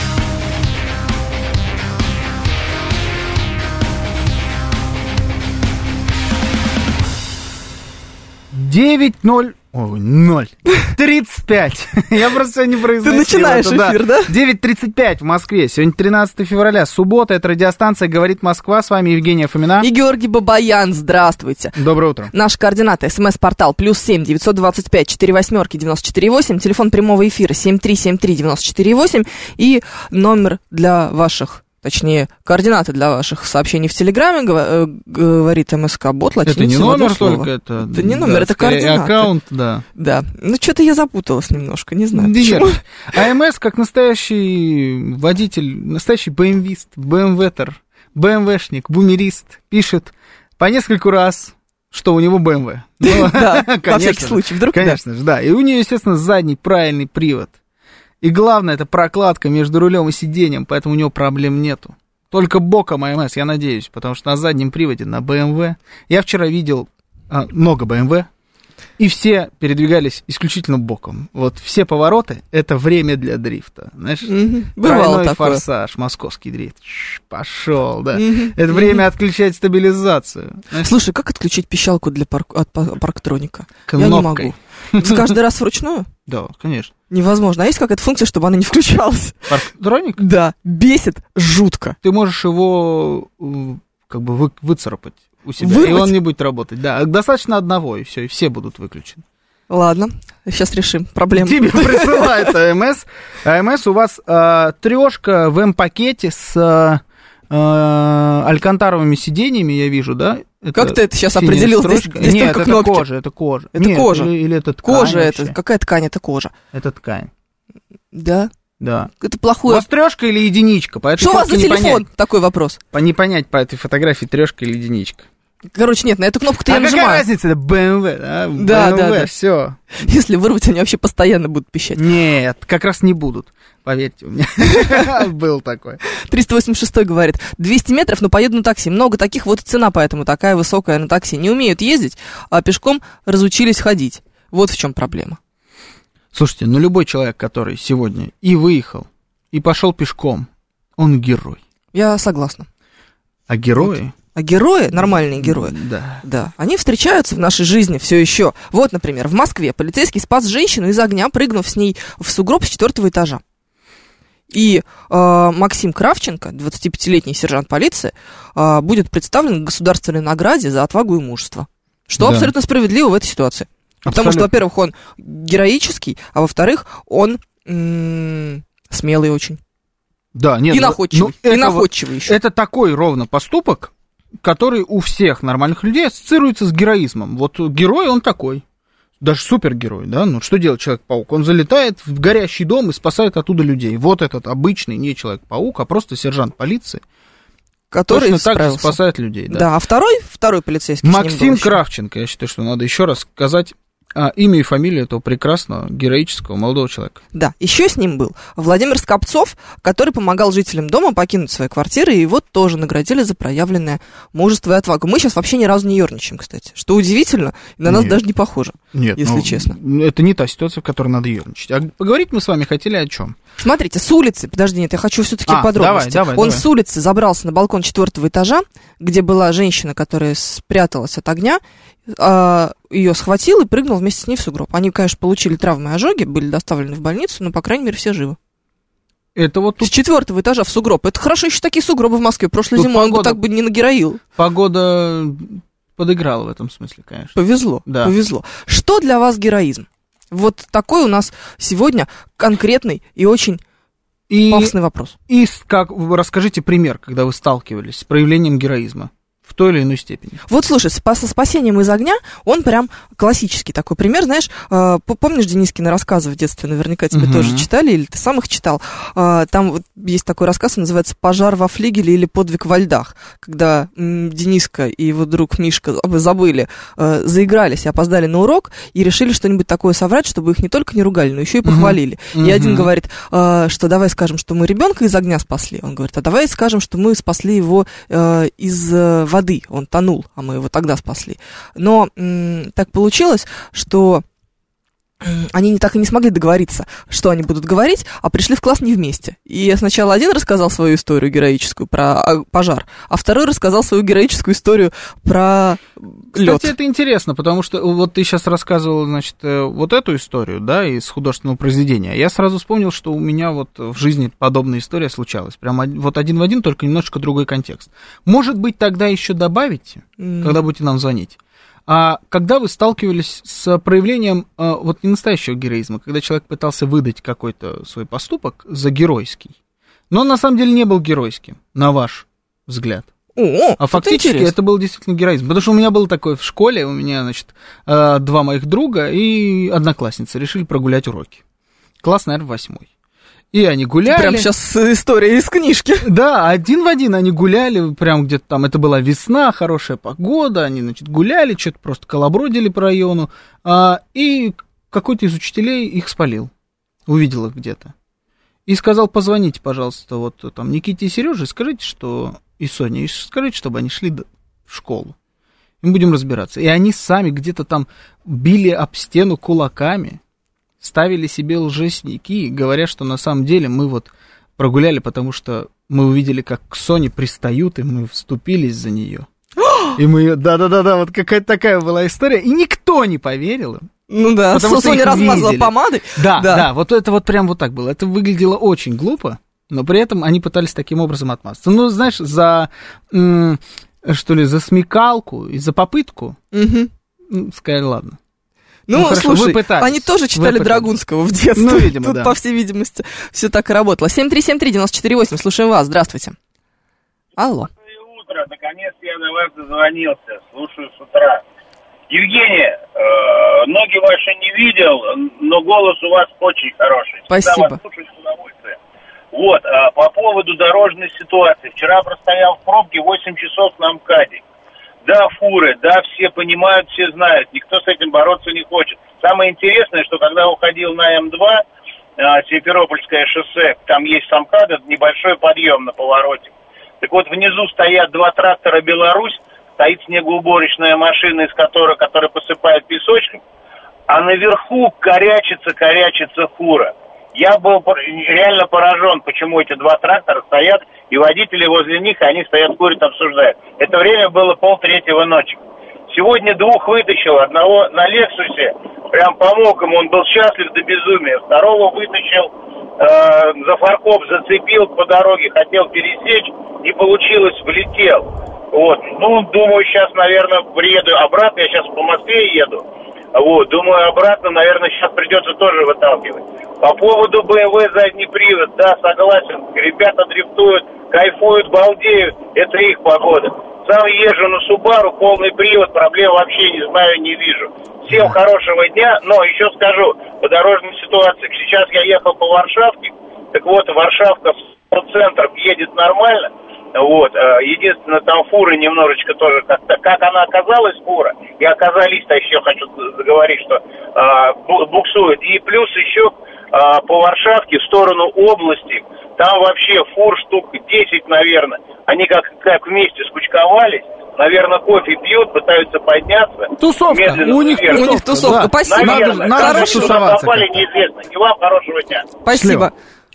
9:35. Я просто не произносил. Ты начинаешь эфир, да? 9:35 в Москве. Сегодня 13 февраля, суббота. Это радиостанция «Говорит Москва». С вами Евгения Фомина. И Георгий Бабаян. Здравствуйте. Доброе утро. Наши координаты. СМС-портал +7 925 48 94 8. Телефон прямого эфира 7373 94 8. И номер для ваших точнее, координаты для ваших сообщений в Телеграме, говорит МСК-бот, латиницей. Это не номер только, это не номер, это координаты. Аккаунт, да. Да, ну что-то я запуталась немножко, не знаю почему. АМС, как настоящий водитель, настоящий БМВист, БМВтер, БМВшник, бумерист, пишет по нескольку раз, что у него БМВ. Да, на всякий случай, вдруг. Конечно же, да. И у нее, естественно, задний правильный привод. И главное, это прокладка между рулем и сиденьем, поэтому у него проблем нету. Только боком АМС, я надеюсь, потому что на заднем приводе, на БМВ. Я вчера видел много БМВ, и все передвигались исключительно боком. Вот все повороты — это время для дрифта. Знаешь, бывало такое. Форсаж, московский дрифт. Пошел, да. Это время отключать стабилизацию. Знаешь? Слушай, как отключить пищалку от парктроника? Кнопкой. Я не могу. Каждый раз вручную? Да, конечно. Невозможно. А есть какая-то функция, чтобы она не включалась? Парктроник? Да, бесит жутко. Ты можешь его как бы выцарапать у себя, Вырвать? И он не будет работать. Да, достаточно одного, и все, и все будут выключены. Ладно, сейчас решим проблему. Тебе присылает АМС. АМС у вас трешка в М-пакете с алькантаровыми сиденьями, я вижу, да? Как ты это сейчас определил? Здесь нет, только это кнопки. кожа, это кожа. Это нет, кожа. Или это ткань кожа вообще? это. Какая ткань? Это кожа. Это ткань. Да? Да. Это У плохое. вас трешка или единичка? По этой Что у вас за фотке не телефон? понять. Такой вопрос. Не понять по этой фотографии, трешка или единичка. Короче, нет, на эту кнопку-то я какая нажимаю. разница? Это BMW, да? Да, BMW, да. все. Если вырвать, они вообще постоянно будут пищать. Нет, как раз не будут. Поверьте, у меня был такой. 386 говорит, 200 метров, но поеду на такси. Много таких, вот и цена поэтому такая высокая на такси. Не умеют ездить, а пешком разучились ходить. Вот в чем проблема. Слушайте, ну любой человек, который сегодня и выехал, и пошел пешком, он герой. Я согласна. А герои? А герои, нормальные герои, да, они встречаются в нашей жизни все еще. Вот, например, в Москве полицейский спас женщину из огня, прыгнув с ней в сугроб с 4-го этажа. И Максим Кравченко, 25-летний сержант полиции, будет представлен к государственной награде за отвагу и мужество. Что абсолютно справедливо в этой ситуации. Потому что, во-первых, он героический, а во-вторых, он смелый очень. Да, нет, и находчивый. И находчивый еще. Это такой ровно поступок, который у всех нормальных людей ассоциируется с героизмом. Вот герой, он такой. Даже супергерой, да? Ну, что делает Человек-паук? Он залетает в горящий дом и спасает оттуда людей. Вот этот обычный не Человек-паук, а просто сержант полиции, который точно так же спасает людей. Да, а второй полицейский Максим Кравченко. Я считаю, что надо еще раз сказать имя и фамилию этого прекрасного, героического молодого человека. Да, еще с ним был Владимир Скопцов, который помогал жителям дома покинуть свои квартиры, и его тоже наградили за проявленное мужество и отвагу. Мы сейчас вообще ни разу не ерничаем, кстати, что удивительно, и на нас даже не похоже, если честно. Это не та ситуация, в которой надо ерничать. А поговорить мы с вами хотели о чем? Смотрите, с улицы, подожди, нет, я хочу все-таки подробности. Он с улицы забрался на балкон 4-го этажа, где была женщина, которая спряталась от огня, ее схватил и прыгнул вместе с ней в сугроб. Они, конечно, получили травмы и ожоги, были доставлены в больницу, но, по крайней мере, все живы. Это вот тут... С 4-го этажа в сугроб. Это хорошо еще такие сугробы в Москве. Прошлой зимой он бы так бы не нагероил. Погода подыграла в этом смысле, конечно. Повезло, повезло. Что для вас героизм? Вот такой у нас сегодня конкретный и очень пафосный вопрос. Расскажите пример, когда вы сталкивались с проявлением героизма. В той или иной степени. Вот, слушай, со спасением из огня, он прям классический такой пример, знаешь, помнишь Денискины рассказы в детстве, наверняка тебе тоже читали, или ты сам их читал, там вот есть такой рассказ, он называется «Пожар во флигеле» или «Подвиг во льдах», когда Дениска и его друг Мишка забыли, заигрались и опоздали на урок, и решили что-нибудь такое соврать, чтобы их не только не ругали, но еще и похвалили. И один говорит, что давай скажем, что мы ребенка из огня спасли, он говорит, а давай скажем, что мы спасли его из воды, он тонул, а мы его тогда спасли. Но так получилось, что они так и не смогли договориться, что они будут говорить, а пришли в класс не вместе. И сначала один рассказал свою историю героическую про пожар, а второй рассказал свою героическую историю про лед. Кстати, это интересно, потому что вот ты сейчас рассказывал, значит, вот эту историю, да, из художественного произведения. Я сразу вспомнил, что у меня вот в жизни подобная история случалась. Прямо вот один в один, только немножечко другой контекст. Может быть, тогда еще добавите, когда будете нам звонить. А когда вы сталкивались с проявлением вот не настоящего героизма, когда человек пытался выдать какой-то свой поступок за геройский, Но он на самом деле не был геройским, на ваш взгляд. А фактически это был действительно героизм. Потому что у меня было такое в школе, у меня, значит, 2 моих друга и одноклассница решили прогулять уроки. Класс, наверное, 8. И они гуляли. Прям сейчас история из книжки. Да, один в один они гуляли, прям где-то там, это была весна, хорошая погода, они, значит, гуляли, что-то просто колобродили по району, и какой-то из учителей их спалил, увидел их где-то. И сказал: позвоните, пожалуйста, вот там Никите и Сереже, скажите, что... и Соне, и скажите, чтобы они шли в школу. И мы будем разбираться. И они сами где-то там били об стену кулаками, ставили себе лжесники, говоря, что на самом деле мы вот прогуляли, потому что мы увидели, как к Соне пристают, и мы вступились за нее. И мы ее... Да-да-да, вот какая-то такая была история. И никто не поверил им. Ну да, Соня размазала помадой. Да, вот это вот прям вот так было. Это выглядело очень глупо, но при этом они пытались таким образом отмазаться. Ну, знаешь, за смекалку и за попытку, сказали, ладно. Ну хорошо, слушай, они тоже читали Драгунского в детстве. Ну, видимо, тут, да. По всей видимости, все так и работало. 7373948, слушаем вас, здравствуйте. Алло. Доброе утро, наконец-то я на вас дозвонился, слушаю с утра. Евгения, ноги ваши не видел, но голос у вас очень хороший. Спасибо. Вас слушаю с удовольствием. Вот, по поводу дорожной ситуации. Вчера простоял в пробке 8 часов на МКАДе. Да, фуры, да, все понимают, все знают, никто с этим бороться не хочет. Самое интересное, что когда уходил на М2, Симферопольское шоссе, там есть с МКАДа небольшой подъем на повороте. Так вот, внизу стоят 2 трактора «Беларусь», стоит снегоуборочная машина, которая посыпает песочком, а наверху корячится фура. Я был реально поражен, почему эти 2 трактора стоят, и водители возле них, они стоят, курят, обсуждают. Это время было 2:30 ночи. Сегодня 2 вытащил, одного на Лексусе, прям помог ему, он был счастлив до безумия. Второго вытащил, за фаркоп зацепил по дороге, хотел пересечь, не получилось, влетел. Вот, ну, думаю, сейчас, наверное, приеду обратно, я сейчас по Москве еду. Вот, думаю, обратно, наверное, сейчас придется тоже выталкивать. По поводу BMW задний привод, да, согласен, ребята дрифтуют, кайфуют, балдеют, это их погода. Сам езжу на Subaru, полный привод, проблем вообще не знаю, не вижу. Всем хорошего дня, но еще скажу, по дорожной ситуации, сейчас я ехал по Варшавке, так вот, Варшавка в центр едет нормально. Вот, единственное, там фуры немножечко тоже как она оказалась, фура, и оказались-то еще хочу заговорить, что буксует. И плюс еще по Варшавке в сторону области, там вообще фур штук 10, наверное. Они как вместе скучковались, наверное, кофе пьют, пытаются подняться. Тусовка, у них тусовка, да. Спасибо. Наверное, надо тусоваться. Попали, неизвестно. И вам хорошего дня. Спасибо.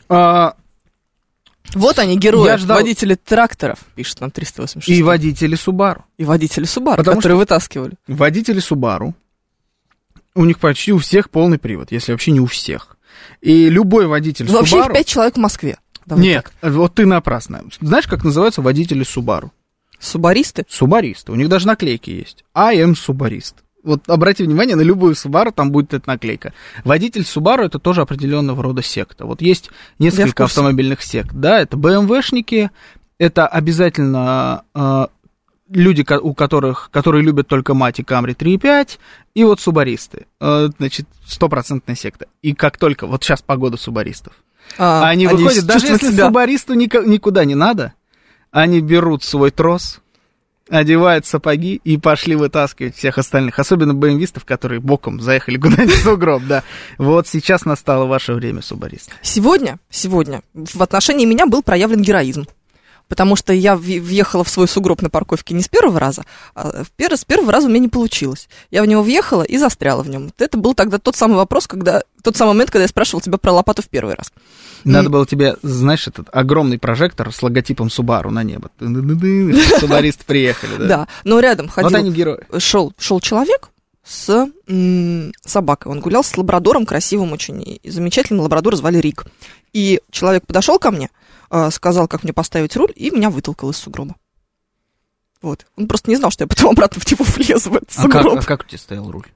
Вот они, герои, водители тракторов, пишет нам 386. И водители Subaru. И водители Subaru, которые вытаскивали. Водители Subaru, у них почти у всех полный привод, если вообще не у всех. И любой водитель Subaru... Вообще их 5 человек в Москве. Нет, вот ты напрасно. Знаешь, как называются водители Subaru? Субаристы? Субаристы. У них даже наклейки есть. I am Subarist. Вот обрати внимание, на любую Subaru там будет эта наклейка. Водитель Subaru — это тоже определенного рода секта. Вот есть несколько автомобильных сект. Да, это BMW-шники, это обязательно люди, которые любят только Mati, Camry 3.5, и вот субаристы. Значит, 100% секта. И как только, вот сейчас погода субаристов. Они выходят, даже если субаристу никуда не надо, они берут свой трос, одевают сапоги и пошли вытаскивать всех остальных, особенно БМВистов, которые боком заехали куда-нибудь в сугроб, да. Вот сейчас настало ваше время, субаристов. Сегодня в отношении меня был проявлен героизм, потому что я въехала в свой сугроб на парковке не с первого раза, а с первого раза у меня не получилось. Я в него въехала и застряла в нем. Это был тогда тот самый момент, когда я спрашивала тебя про лопату в первый раз. Надо было тебе, знаешь, этот огромный прожектор с логотипом Subaru на небо. Субаристы приехали, да. Да, но рядом ходил... Вот они герои. Шел человек с собакой. Он гулял с лабрадором, красивым очень, и замечательным. Лабрадора звали Рик. И человек подошел ко мне, сказал, как мне поставить руль, и меня вытолкал из сугроба. Вот. Он просто не знал, что я потом обратно в него влезу, в этот сугроб. А как у тебя стоял руль?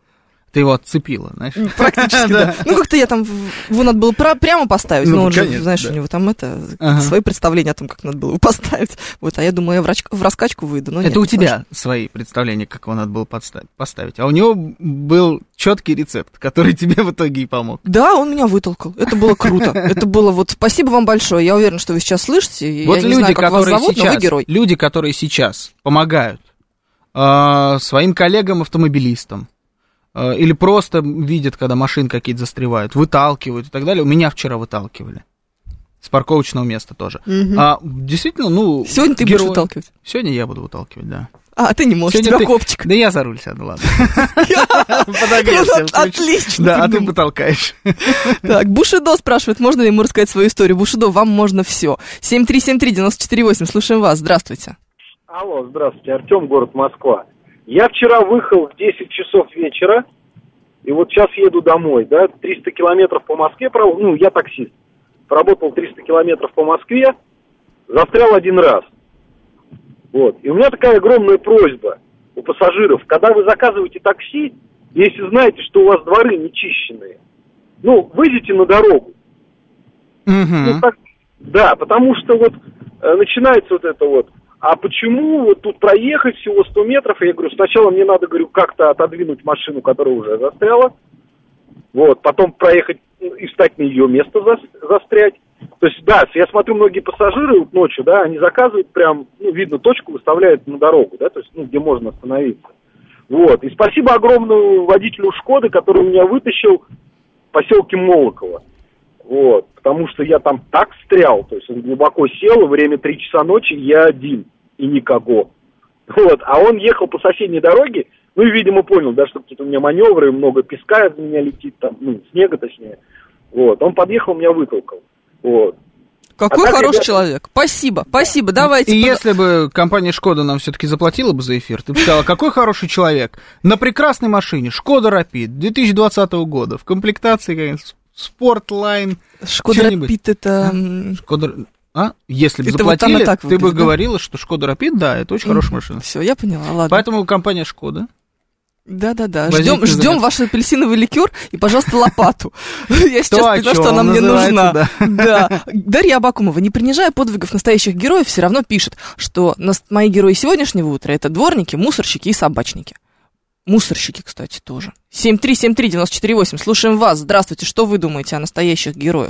Ты его отцепила, знаешь? Практически, да. Ну, как-то я там, его надо было прямо поставить, но он же, знаешь, у него там свои представления о том, как надо было его поставить. Вот, а я думаю, я в раскачку выйду. Это у тебя свои представления, как его надо было поставить. А у него был четкий рецепт, который тебе в итоге и помог. Да, он меня вытолкал. Это было круто. Это было вот... Спасибо вам большое. Я уверена, что вы сейчас слышите. Вот я люди, не знаю, как вас зовут, сейчас, но вы герой. люди, которые сейчас помогают своим коллегам-автомобилистам, или просто видят, когда машины какие-то застревают, выталкивают и так далее. У меня вчера выталкивали. С парковочного места тоже. Действительно, сегодня ты будешь выталкивать? Сегодня я буду выталкивать, да. А, ты не можешь, сегодня тебя копчик. Да я за руль сяду, ладно. Подогрелся. Отлично. Да, а ты потолкаешь. Так, Бушидо спрашивает, можно ли ему рассказать свою историю. Бушидо, вам можно все. 7373948, слушаем вас, здравствуйте. Алло, здравствуйте, Артем, город Москва. Я вчера выехал в 10 часов вечера, и вот сейчас еду домой, да, 300 километров по Москве, я таксист, проработал 300 километров по Москве, застрял один раз. Вот. И у меня такая огромная просьба у пассажиров, когда вы заказываете такси, если знаете, что у вас дворы нечищенные, выйдите на дорогу. Да, потому что вот начинается вот это вот, а почему вот тут проехать всего 100 метров? Я говорю, сначала мне надо, как-то отодвинуть машину, которая уже застряла, вот, потом проехать и встать на ее место застрять. То есть, да, я смотрю, многие пассажиры вот ночью, да, они заказывают прям, видно, точку выставляют на дорогу, да, то есть, где можно остановиться. Вот, и спасибо огромному водителю Шкоды, который меня вытащил в поселке Молоково. Вот, потому что я там так встрял, то есть он глубоко сел, время 3 часа ночи, я один и никого. Вот, а он ехал по соседней дороге, и, видимо, понял, да, что какие-то у меня маневры, много песка от меня летит, там, снега точнее. Вот, он подъехал, меня вытолкал. Вот. Какой хороший человек. Спасибо, давайте. И если бы компания Шкода нам все-таки заплатила бы за эфир, ты бы сказала, какой хороший человек. На прекрасной машине Шкода Рапид 2020 года в комплектации, конечно, Спортлайн. Шкода Рапид это... Шкода... Если бы это заплатили, вот ты бы говорила, что Шкода Рапид, да, это очень хорошая машина. Все, я поняла, ладно. Поэтому компания Шкода. Да. Ждем ваш апельсиновый ликер и, пожалуйста, лопату. Я сейчас поняла, что она мне нужна. Да. Дарья Абакумова, не принижая подвигов настоящих героев, все равно пишет, что мои герои сегодняшнего утра — это дворники, мусорщики и собачники. Мусорщики, кстати, тоже. 7373948, слушаем вас. Здравствуйте, что вы думаете о настоящих героях?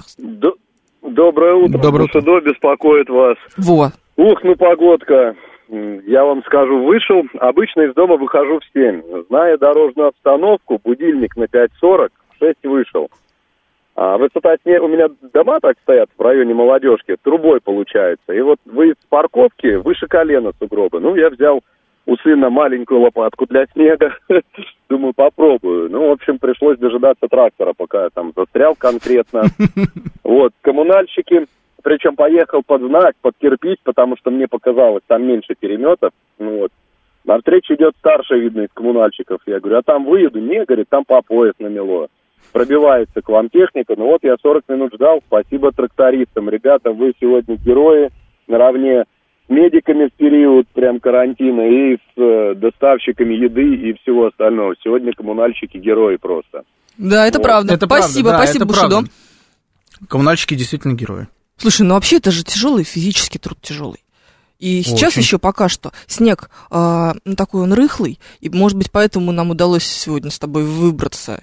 Доброе утро. Бушидо беспокоит вас. Во. Погодка. Я вам скажу, вышел, обычно из дома выхожу в 7. Зная дорожную обстановку, будильник на 5:40, в 6 вышел. Высота снега, у меня дома так стоят в районе Молодежки, трубой получается. И вот выезд с парковки выше колена сугробы. Я взял у сына маленькую лопатку для снега. Думаю, попробую. В общем, пришлось дожидаться трактора, пока я там застрял конкретно. Вот, коммунальщики... Причем поехал под знак, под кирпич, потому что мне показалось, там меньше переметов. Навстречу идет старший, видно, из коммунальщиков. Я говорю, а там выеду? Не, говорит, там по пояс намело. Пробивается к вам техника. Я 40 минут ждал. Спасибо трактористам. Ребята, вы сегодня герои наравне с медиками в период прям карантина и с доставщиками еды и всего остального. Сегодня коммунальщики герои просто. Да, это правда. Это спасибо, правда, спасибо, Бушидо. Коммунальщики действительно герои. Слушай, вообще это же тяжелый, физический труд тяжелый. И сейчас еще пока что снег такой он рыхлый, и, может быть, поэтому нам удалось сегодня с тобой выбраться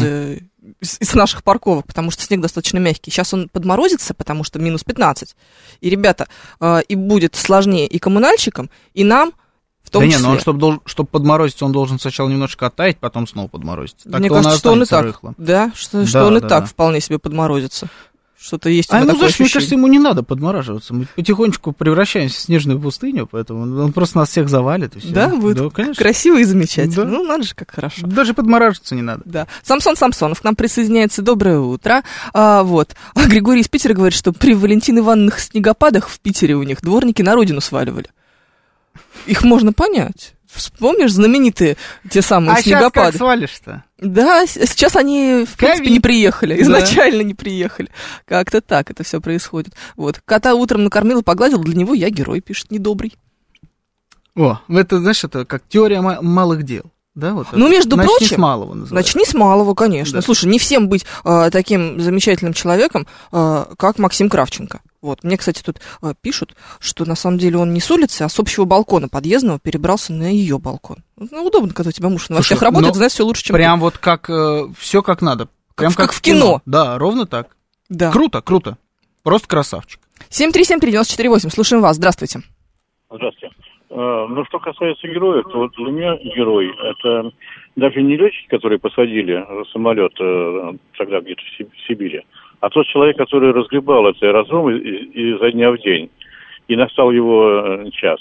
из наших парковок, потому что снег достаточно мягкий. Сейчас он подморозится, потому что минус 15. И, ребята, и будет сложнее и коммунальщикам, и нам в том числе. Он, чтобы подморозиться, он должен сначала немножечко оттаять, потом снова подморозиться. Мне кажется, что он и так. Рыхло. Да, что он и так вполне себе подморозится. Что-то есть у него такое ощущение. Мне кажется, ему не надо подмораживаться. Мы потихонечку превращаемся в снежную пустыню, поэтому он просто нас всех завалит. И все. Да, будет красиво и замечательно. Да. Надо же, как хорошо. Даже подмораживаться не надо. Да. Самсон Самсонов к нам присоединяется. Доброе утро. А Григорий из Питера говорит, что при Валентин Ивановных снегопадах в Питере у них дворники на родину сваливали. Их можно понять. Вспомнишь знаменитые те самые снегопады? А сейчас как свалишь-то? Да, сейчас они, в принципе, не приехали. Изначально не приехали. Как-то так это все происходит. Кота утром накормил и погладил, для него я герой, пишет, недобрый. Это, знаешь, это как теория малых дел. Да, вот ну, между начни прочим, с малого называется. Начни с малого, конечно. Да. Слушай, не всем быть таким замечательным человеком, как Максим Кравченко. Вот. Мне, кстати, тут пишут, что на самом деле он не с улицы, а с общего балкона подъездного перебрался на ее балкон. Ну, удобно, когда у тебя муж на новостях работает, знает все лучше, чем прям ты. вот как все как надо. Прям как в кино. Да, ровно так. Да. Круто. Просто красавчик. 7373948, слушаем вас, здравствуйте. Здравствуйте. Ну, что касается героев, то вот для меня герой – это даже не летчики, которые посадили самолет тогда где-то в Сибири, а тот человек, который разгребал этот аэродром изо дня в день, и настал его час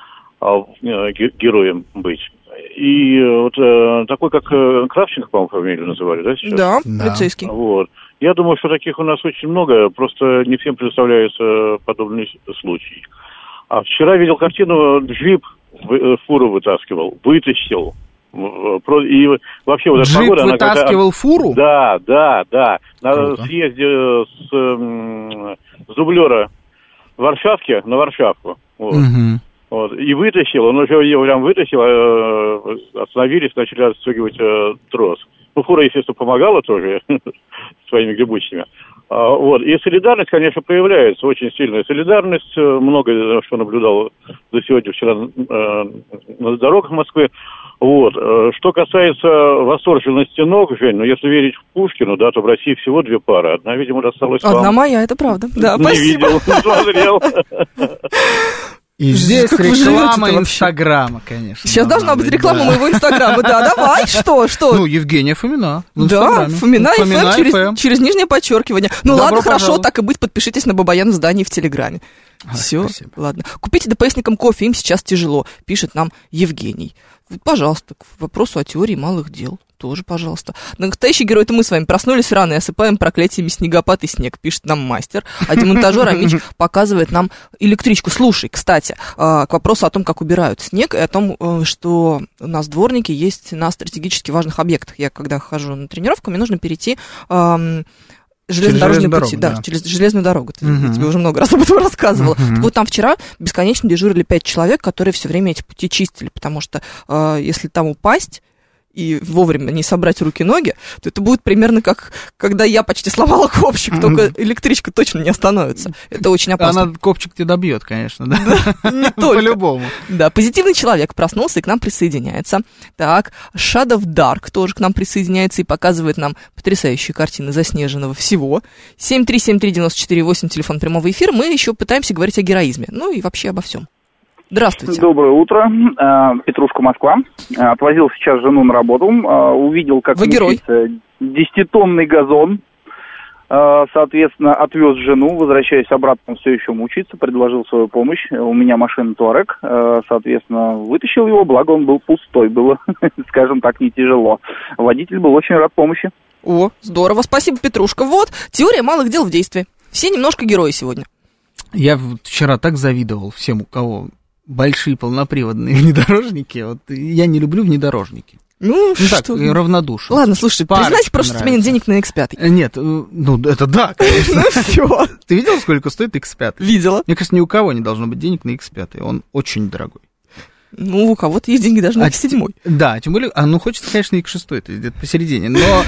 героем быть. И вот такой, как Кравченко, по-моему, фамилию называли, да, сейчас? Да, полицейский. Вот. Я думаю, что таких у нас очень много, просто не всем предоставляется подобный случай. А вчера видел картину, джип фуру вытаскивал, вытащил. И вообще вот эта джип погода... вытаскивал фуру? Да. На съезде с дублера в Варшавке на Варшавку. Вот. Угу. Вот. И вытащил, он уже его прям вытащил, остановились, начали отстегивать трос. Ну, фура, естественно, помогала тоже своими гребущими. Вот. И солидарность, конечно, проявляется, очень сильная солидарность. Много что наблюдал за сегодня, вчера на дорогах Москвы. Вот. Что касается восторженности ног, Жень, ну, если верить в Пушкину, да, то в России всего 2 пары. Одна, видимо, досталась вам. Одна моя, это правда. Да, не спасибо. видел, не смотрел. И здесь как реклама Инстаграма, конечно. Сейчас должна быть реклама моего Инстаграма. Да, давай, что? Ну, Евгения Фомина. Да, Фомина ФМ через нижнее подчеркивание. Ну ладно, хорошо, так и быть, подпишитесь на Бабаян в здании в Телеграме. Все, ладно. Купите ДПСникам кофе, им сейчас тяжело, пишет нам Евгений. Пожалуйста, к вопросу о теории малых дел. Тоже, пожалуйста. Настоящий герой — это мы с вами. Проснулись рано и осыпаем проклятиями снегопад и снег, пишет нам мастер. А демонтажер Амич показывает нам электричку. Слушай, кстати, к вопросу о том, как убирают снег, и о том, что у нас дворники есть на стратегически важных объектах. Я, когда хожу на тренировку, мне нужно перейти... железнодорожный путь, да, через железную дорогу. Я тебе уже много раз об этом рассказывала. Вот там вчера бесконечно дежурили 5 человек, которые все время эти пути чистили, потому что если там упасть и вовремя не собрать руки-ноги, то это будет примерно как, когда я почти сломала копчик, только электричка точно не остановится. Это очень опасно. Она копчик тебя добьет, конечно, да? Не только. По-любому. Да, позитивный человек проснулся и к нам присоединяется. Так, Shadow Dark тоже к нам присоединяется и показывает нам потрясающие картины заснеженного всего. 7373948, телефон прямого эфира. Мы еще пытаемся говорить о героизме, ну и вообще обо всем. Здравствуйте. Доброе утро. Петрушка, Москва. Отвозил сейчас жену на работу. Увидел, как мчится 10-тонный газон. Соответственно, отвез жену. Возвращаясь обратно, он все еще мучится. Предложил свою помощь. У меня машина Туарек. Соответственно, вытащил его. Благо, он был пустой. Было, скажем так, не тяжело. Водитель был очень рад помощи. О, здорово. Спасибо, Петрушка. Вот, теория малых дел в действии. Все немножко герои сегодня. Я вчера так завидовал всем, у кого... большие полноприводные внедорожники. Вот я не люблю внедорожники. Ну так, что? Равнодушен. Ладно, слушай, признайся просто, что у тебя нет денег на X5. Нет, ну это да, конечно. Ну все. Ты видел, сколько стоит X5? Видела. Мне кажется, ни у кого не должно быть денег на X5. Он очень дорогой. Ну, у кого-то есть деньги даже на X7. Да, тем более, ну хочется, конечно, X6, то есть где-то посередине.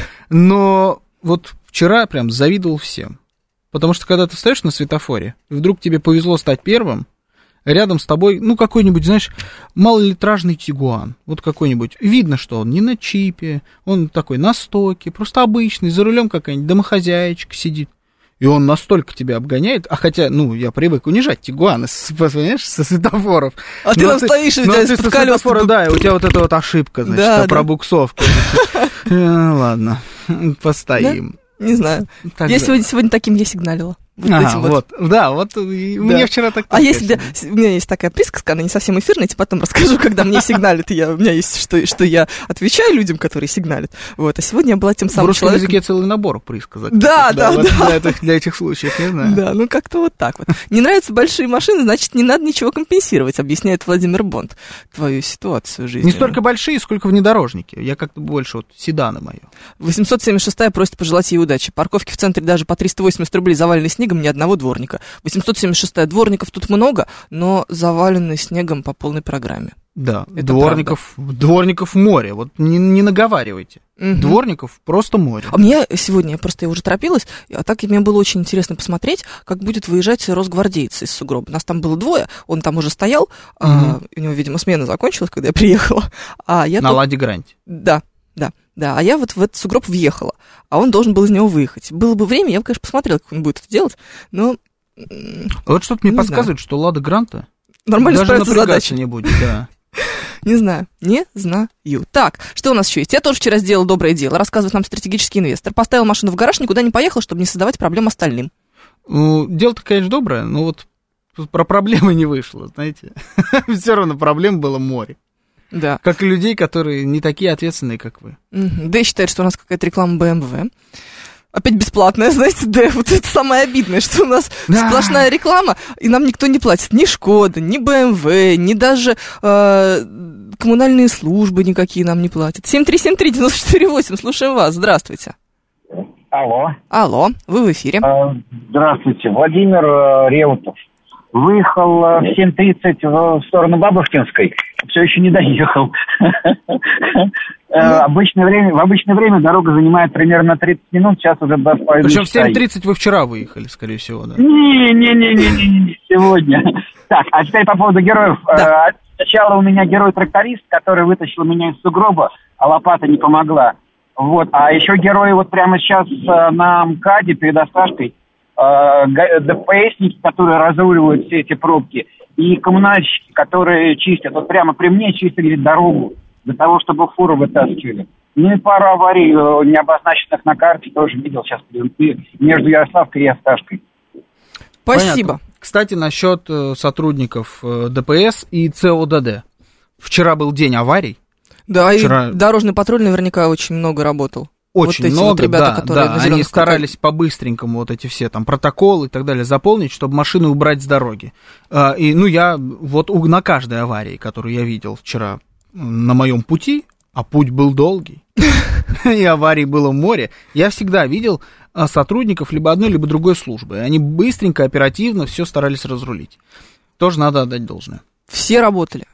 Но вот вчера прям завидовал всем. Потому что когда ты встаешь на светофоре, и вдруг тебе повезло стать первым, рядом с тобой, ну, какой-нибудь, знаешь, малолитражный Тигуан, вот какой-нибудь. Видно, что он не на чипе, он такой на стоке, просто обычный, за рулем какая-нибудь домохозяечка сидит. И он настолько тебя обгоняет, а хотя, ну, я привык унижать Тигуаны, понимаешь, со светофоров. А ты там стоишь, и у тебя из-под колес... Да, и у тебя вот эта вот ошибка, значит, о пробуксовке. Ладно, постоим. Не знаю. Я сегодня таким я сигналила. Вот. Да, вот мне вчера так... А если у меня есть такая присказка, она не совсем эфирная, я потом расскажу, когда мне сигналят, и у меня есть, что я отвечаю людям, которые сигналят. Вот, а сегодня я была тем самым человеком... В русском языке целый набор присказок. Да. Для этих случаев, не знаю. Да, ну как-то вот так вот. Не нравятся большие машины, значит, не надо ничего компенсировать, объясняет Владимир Бонд твою ситуацию жизни. Не столько большие, сколько внедорожники. Я как-то больше вот седаны мои. 876-я просит пожелать ей удачи. Парковки в центре даже по 380 рублей завалены снегом, ни одного дворника. 876-я, дворников тут много, но завалены снегом по полной программе. Да, Это дворников море. Вот не наговаривайте. Дворников просто море. А мне сегодня, я уже торопилась, а так мне было очень интересно посмотреть, как будет выезжать росгвардейцы из сугроба. Нас там было 2, он там уже стоял, у него, видимо, смена закончилась, когда я приехала. На Ладе Гранте. Да, а я вот в этот сугроб въехала, а он должен был из него выехать. Было бы время, я бы, конечно, посмотрела, как он будет это делать, но... Вот что-то мне подсказывает, что Лада Гранта нормально даже справится с задачей. не будет, да. Не знаю. Так, что у нас еще есть? Я тоже вчера сделал доброе дело, рассказывает нам стратегический инвестор. Поставил машину в гараж, никуда не поехал, чтобы не создавать проблем остальным. Дело-то, конечно, доброе, но вот про проблемы не вышло, знаете. Все равно проблем было море. Да. Как и людей, которые не такие ответственные, как вы. Дэ считает, что у нас какая-то реклама BMW. Опять бесплатная, знаете, Дэ, вот это самое обидное, что у нас сплошная реклама, и нам никто не платит. Ни Шкода, ни BMW, ни даже коммунальные службы никакие нам не платят. 7373948, слушаем вас, здравствуйте. Алло, вы в эфире. Здравствуйте, Владимир Реутов. Выехал в 7:30 в сторону Бабушкинской, все еще не доехал. В обычное время дорога занимает примерно 30 минут, сейчас уже 2,5 часа. Причем в 7:30 вы вчера выехали, скорее всего, да? Не сегодня. Так, а теперь по поводу героев. Сначала у меня герой-тракторист, который вытащил меня из сугроба, а лопата не помогла. Вот. А еще герои вот прямо сейчас на МКАДе перед Осташкой, ДПСники, которые разруливают все эти пробки, и коммунальщики, которые чистят. Вот прямо при мне чистили дорогу для того, чтобы фуру вытаскивали. Ну и пару аварий, не обозначенных на карте, тоже видел сейчас между Ярославкой и Осташкой. Спасибо. Понятно. Кстати, насчет сотрудников ДПС и ЦОДД. Вчера был день аварий. Да, и дорожный патруль наверняка очень много работал. Очень вот много, вот ребята, да, они старались по-быстренькому вот эти все там протоколы и так далее заполнить, чтобы машину убрать с дороги. Я вот на каждой аварии, которую я видел вчера на моем пути, а путь был долгий, и аварий было море, я всегда видел сотрудников либо одной, либо другой службы. Они быстренько, оперативно все старались разрулить. Тоже надо отдать должное. Все работали.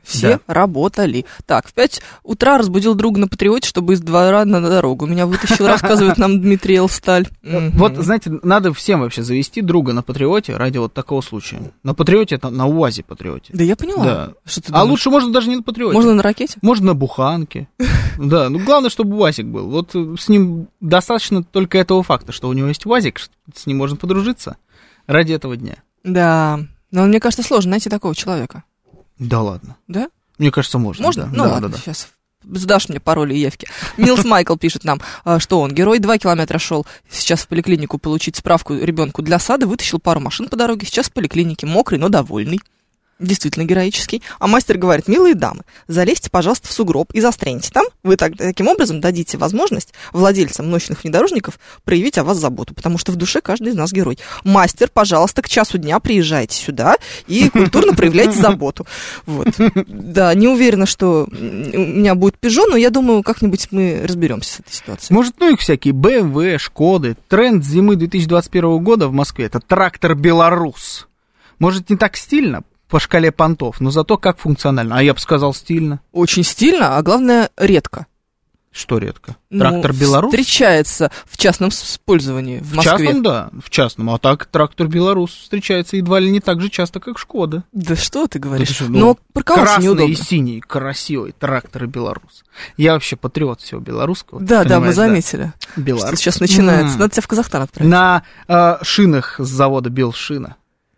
Так, в 5 утра разбудил друга на Патриоте, чтобы из двора на дорогу. Меня вытащил, рассказывает нам Дмитрий Элсталь. Вот, знаете, надо всем вообще завести друга на Патриоте ради вот такого случая. На Патриоте, это на УАЗе Патриоте. Да я поняла. Да. А лучше можно даже не на Патриоте. Можно на ракете? Можно на буханке. Да, главное, чтобы УАЗик был. Вот с ним достаточно только этого факта, что у него есть УАЗик, с ним можно подружиться ради этого дня. Да, но мне кажется, сложно найти такого человека. Да ладно. Да? Мне кажется, можно. Можно? Да. Ну ладно, сейчас сдашь мне пароли и явки. Милс Майкл пишет нам, что он герой, 2 километра шел сейчас в поликлинику получить справку ребенку для сада, вытащил пару машин по дороге, сейчас в поликлинике, мокрый, но довольный. Действительно героический. А мастер говорит: милые дамы, залезьте, пожалуйста, в сугроб и застряньте там. Вы таким образом дадите возможность владельцам мощных внедорожников проявить о вас заботу, потому что в душе каждый из нас герой. Мастер, пожалуйста, к часу дня приезжайте сюда и культурно проявляйте заботу. Вот. Да, не уверена, что у меня будет Пежо, но я думаю, как-нибудь мы разберемся с этой ситуацией. Может, их всякие BMW, Шкоды. Тренд зимы 2021 года в Москве — это трактор «Беларус». Может, не так стильно по шкале понтов, но зато как функционально. А я бы сказал, стильно. Очень стильно, а главное, редко. Что редко? Трактор «Беларус»? Встречается в частном использовании в Москве. В частном, да, в частном. А так трактор «Беларус» встречается едва ли не так же часто, как «Шкода». Да что ты говоришь? Но парковаться неудобно. Красный и синий, красивый трактор «Беларус». Я вообще патриот всего белорусского. Да, мы заметили. Беларус. Что сейчас начинается. Надо тебя в Казахстан отправить. На шинах с завода «Белшина».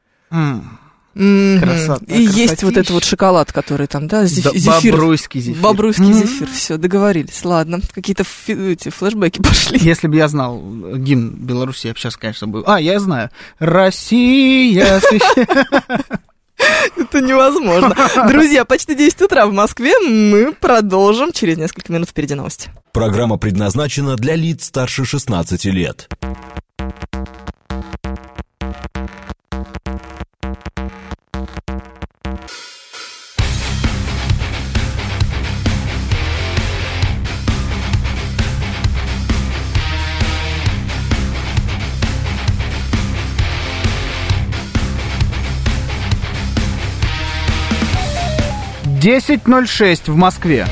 Красота. И есть вот этот вот шоколад, который там, да, зефир. Бобруйский зефир. Бобруйский зефир, все, договорились. Ладно, какие-то эти флешбеки пошли. Если бы я знал гимн Беларуси, я бы сейчас, конечно, был. Я знаю. Россия. Это невозможно. Друзья, почти 10 утра в Москве. Мы продолжим через несколько минут. Впереди новости. Программа предназначена для лиц старше 16 лет. 10:06 в Москве.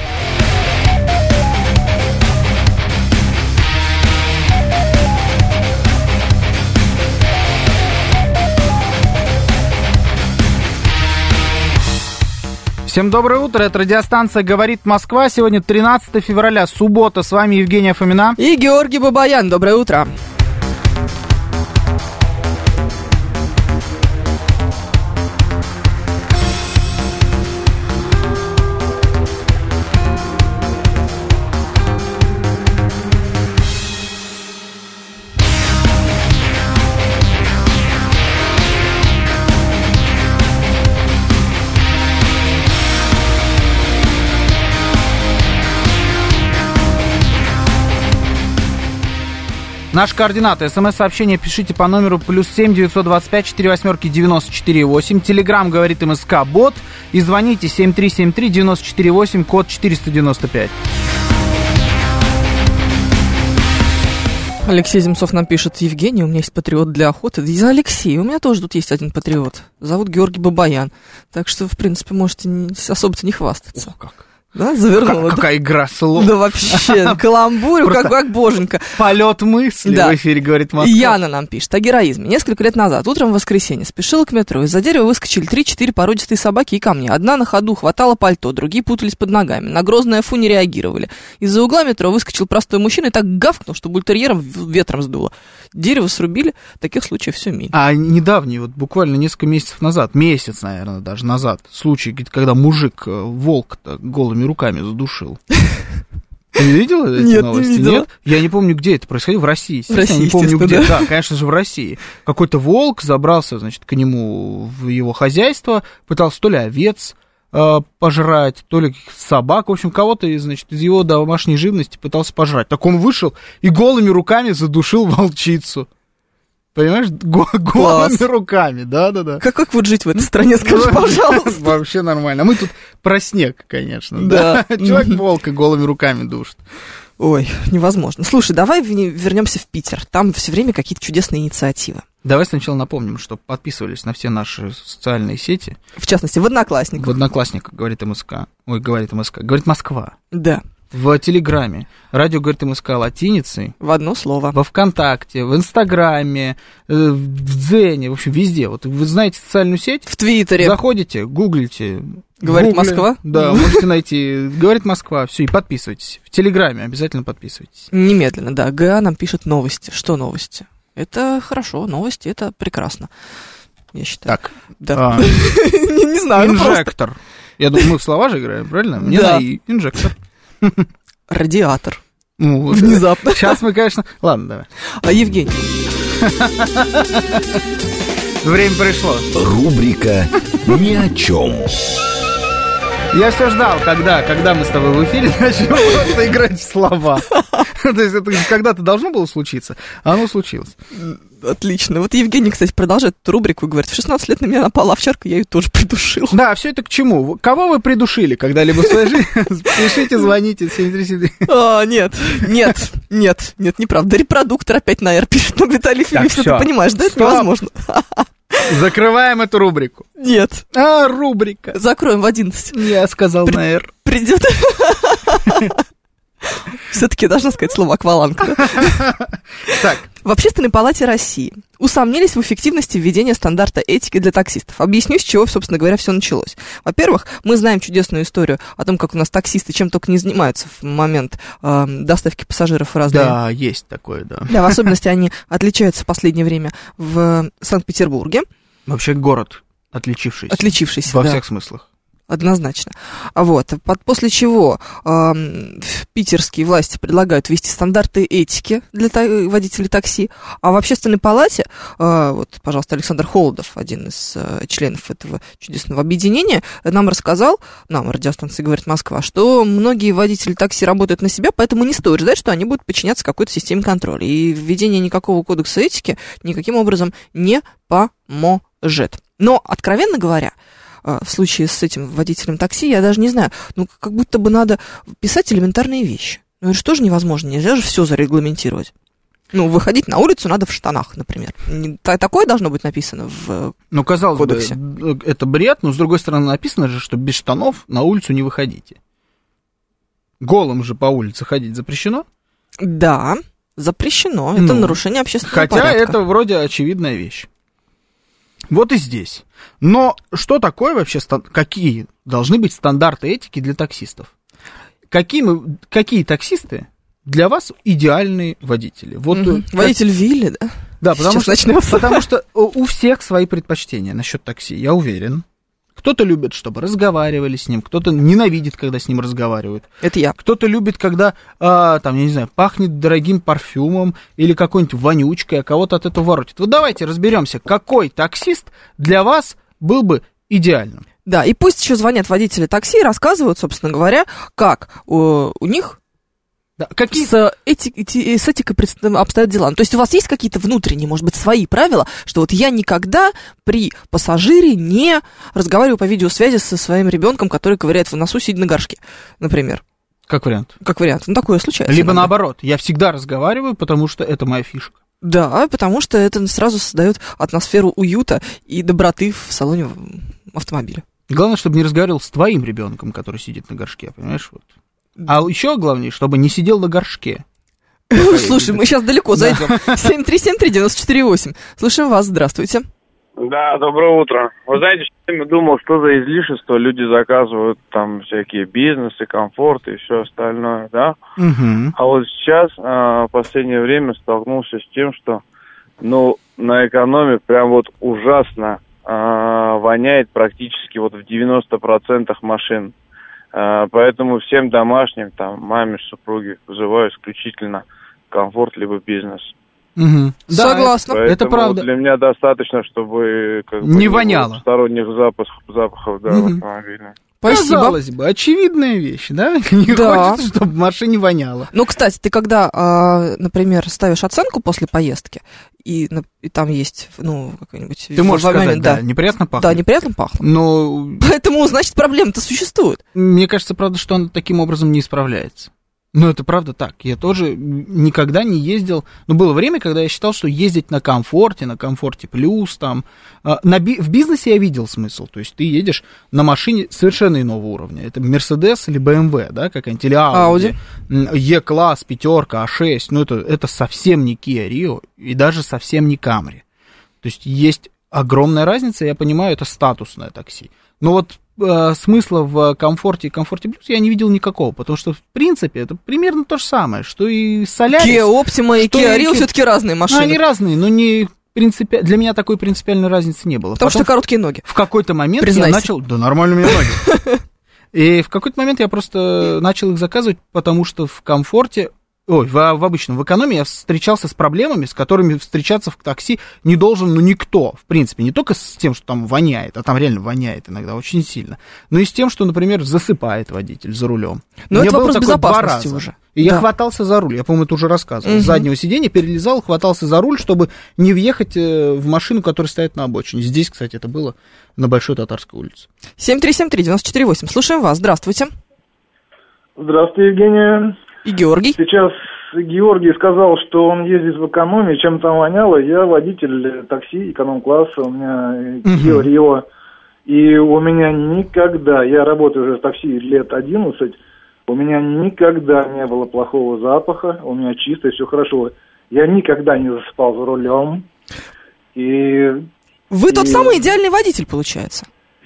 Всем доброе утро, это радиостанция «Говорит Москва». Сегодня 13 февраля, суббота. С вами Евгения Фомина и Георгий Бабаян. Доброе утро. Наши координаты. СМС-сообщение пишите по номеру +7 925 48 94 8. Телеграм «Говорит МСК» бот. И звоните 7373 94 8, код 495. Алексей Земцов нам пишет: Евгений, у меня есть патриот для охоты. И за Алексей, у меня тоже тут есть один патриот. Зовут Георгий Бабаян. Так что, в принципе, можете особо-то не хвастаться. О, как. Да, завернула. Какая игра слов. Да вообще, каламбур, как боженька. Полет мысли в эфире «Говорит Москва». Яна нам пишет о героизме. Несколько лет назад, утром в воскресенье, спешила к метро. Из-за дерева выскочили 3-4 породистые собаки и ко мне. Одна на ходу хватала пальто, другие путались под ногами. На грозное фу не реагировали. Из-за угла метро выскочил простой мужчина и так гавкнул, что бультерьером ветром сдуло. Дерево срубили, таких случаев все меньше. А недавний, вот буквально несколько месяцев назад, месяц, наверное, даже назад, случай, когда мужик волк-то голыми руками задушил. Ты не видела эти новости? Не видела. Нет? Я не помню, где это происходило. В России. В России, я не помню, где. Да. Да, конечно же, в России. Какой-то волк забрался, значит, к нему в его хозяйство, пытался то ли овец пожрать, то ли собак, в общем, кого-то, значит, из его домашней живности пытался пожрать. Так он вышел и голыми руками задушил волчицу. Понимаешь, голыми руками, да-да-да. Как вот жить в этой стране, скажи, пожалуйста. Вообще нормально. А мы тут про снег, конечно. Да. Человек волка голыми руками душит. Ой, невозможно. Слушай, давай вернемся в Питер. Там все время какие-то чудесные инициативы. Давай сначала напомним, что подписывались на все наши социальные сети. В частности, в Одноклассниках. В Одноклассниках «Говорит МСК». Ой, «Говорит МСК». «Говорит Москва». Да. В Телеграме. Радио «Говорит МСК» латиницей. В одно слово. Во ВКонтакте, в Инстаграме, в Дзене, в общем, везде. Вот вы знаете социальную сеть? В Твиттере. Заходите, гуглите. «Говорит Москва». Да, можете найти «Говорит Москва». Все, и подписывайтесь. В Телеграме обязательно подписывайтесь. Немедленно, да. ГА нам пишет новости. Что новости? Это хорошо, новости, это прекрасно, я считаю. Так, да. Не знаю, инжектор. Я думаю, мы в слова же играем, правильно? Мне да. Инжектор. Радиатор. Внезапно. Сейчас мы, конечно... Ладно, давай. А Евгений? Время пришло. Рубрика «Ни о чем». Я все ждал, когда мы с тобой в эфире начнем просто играть в слова. То есть это когда-то должно было случиться, а оно случилось. Отлично. Вот Евгений, кстати, продолжает эту рубрику и говорит: в 16 лет на меня напала овчарка, я ее тоже придушил. Да, все это к чему? Кого вы придушили когда-либо в своей жизни? Пишите, звоните. 737. Нет, неправда. Репродуктор опять на «Р» пишет. Ну, Виталий Филиппович, ты понимаешь, да? Это невозможно. Закрываем эту рубрику. Нет. Рубрика. Закроем в 11. Я сказал на «Р». Придет... Все-таки я должна сказать слово «акваланг». Так. В Общественной палате России усомнились в эффективности введения стандарта этики для таксистов. Объясню, с чего, собственно говоря, все началось. Во-первых, мы знаем чудесную историю о том, как у нас таксисты чем только не занимаются в момент доставки пассажиров в разные... Да, есть такое, да. Да, в особенности они отличаются в последнее время в Санкт-Петербурге. Вообще город отличившийся. Отличившийся, во всех смыслах. Однозначно. Вот. После чего питерские власти предлагают ввести стандарты этики для водителей такси, а в Общественной палате, вот, пожалуйста, Александр Холодов, один из членов этого чудесного объединения, нам рассказал, радиостанция «Говорит Москва», что многие водители такси работают на себя, поэтому не стоит ждать, что они будут подчиняться какой-то системе контроля. И введение никакого кодекса этики никаким образом не поможет. Но, откровенно говоря, в случае с этим водителем такси, я даже не знаю, как будто бы надо писать элементарные вещи. Это же тоже невозможно, нельзя же все зарегламентировать. Ну, выходить на улицу надо в штанах, например. Такое должно быть написано в кодексе. Бы, это бред, но, с другой стороны, написано же, что без штанов на улицу не выходите. Голым же по улице ходить запрещено? Да, запрещено. Это нарушение общественного порядка. Хотя это вроде очевидная вещь. Вот и здесь. Но что такое вообще, какие должны быть стандарты этики для таксистов? Какие таксисты для вас идеальные водители? Вот, водитель Вилли, да? Да, потому что у всех свои предпочтения насчет такси, я уверен. Кто-то любит, чтобы разговаривали с ним, кто-то ненавидит, когда с ним разговаривают. Это я. Кто-то любит, когда, там, я не знаю, пахнет дорогим парфюмом или какой-нибудь вонючкой, а кого-то от этого воротит. Вот давайте разберемся, какой таксист для вас был бы идеальным. Да, и пусть еще звонят водители такси и рассказывают, собственно говоря, как у них... Да, с этикой обстоят дела. То есть у вас есть какие-то внутренние, может быть, свои правила, что вот я никогда при пассажире не разговариваю по видеосвязи со своим ребенком, который ковыряет в носу, сидя на горшке, например. Как вариант. Ну, такое случается. Либо наоборот, я всегда разговариваю, потому что это моя фишка. Да, потому что это сразу создает атмосферу уюта и доброты в салоне автомобиля. Главное, чтобы не разговаривал с твоим ребенком, который сидит на горшке, понимаешь, вот. А еще главное, чтобы не сидел на горшке. Слушай, мы сейчас далеко зайдем. 7373948. Слушаем вас, здравствуйте. Да, доброе утро. Вы знаете, я думал, что за излишество люди заказывают там всякие бизнесы, комфорт и все остальное, да? Угу. А вот сейчас, в последнее время столкнулся с тем, что, на экономе прям вот ужасно воняет практически вот в 90% машин. Поэтому всем домашним, там, маме, супруге вызываю исключительно комфорт либо бизнес. Угу. Да, согласна. Поэтому это правда. Для меня достаточно, чтобы не воняло. Посторонних запахов, да, в автомобиле. Спасибо. Казалось бы, очевидная вещь, да? Не хочется, чтобы в машине воняло. Ну, кстати, ты когда, например, ставишь оценку после поездки, и там есть, какой-нибудь... Ты можешь сказать, да, неприятно пахнет. Да, неприятно пахло. Но... Поэтому, значит, проблема-то существует. Мне кажется, правда, что он таким образом не исправляется. Ну, это правда так. Я тоже никогда не ездил... было время, когда я считал, что ездить на комфорте плюс, там... в бизнесе я видел смысл. То есть ты едешь на машине совершенно иного уровня. Это Mercedes или BMW, да, какая-нибудь, или Audi. E-класс, 5, A6. Это совсем не Kia Rio и даже совсем не Camry. То есть есть огромная разница, я понимаю, это статусное такси. Но вот смысла в комфорте и комфорте плюс я не видел никакого, потому что, в принципе, это примерно то же самое, что и Solaris. Kia Optima и Kia Rio все-таки разные машины. Они разные, но не для меня такой принципиальной разницы не было. Потому что короткие ноги. В какой-то момент я начал... Да нормально у меня ноги. И в какой-то момент я просто начал их заказывать, потому что в комфорте... в обычном, в экономии я встречался с проблемами, с которыми встречаться в такси не должен, никто, в принципе, не только с тем, что там воняет, а там реально воняет иногда очень сильно, но и с тем, что, например, засыпает водитель за рулем. Но это вопрос безопасности уже. И я хватался за руль, я, по-моему, это уже рассказывал, с заднего сиденья перелезал, хватался за руль, чтобы не въехать в машину, которая стоит на обочине. Здесь, кстати, это было на Большой Татарской улице. 7373948, слушаем вас, здравствуйте. Здравствуйте, Евгения. И Георгий. Сейчас Георгий сказал, что он ездит в экономии, чем там воняло. Я водитель такси эконом-класса, у меня Kia Rio. И у меня никогда, я работаю уже в такси лет 11, у меня никогда не было плохого запаха, у меня чисто, все хорошо. Я никогда не засыпал за рулем. Вы тот самый идеальный водитель, получается?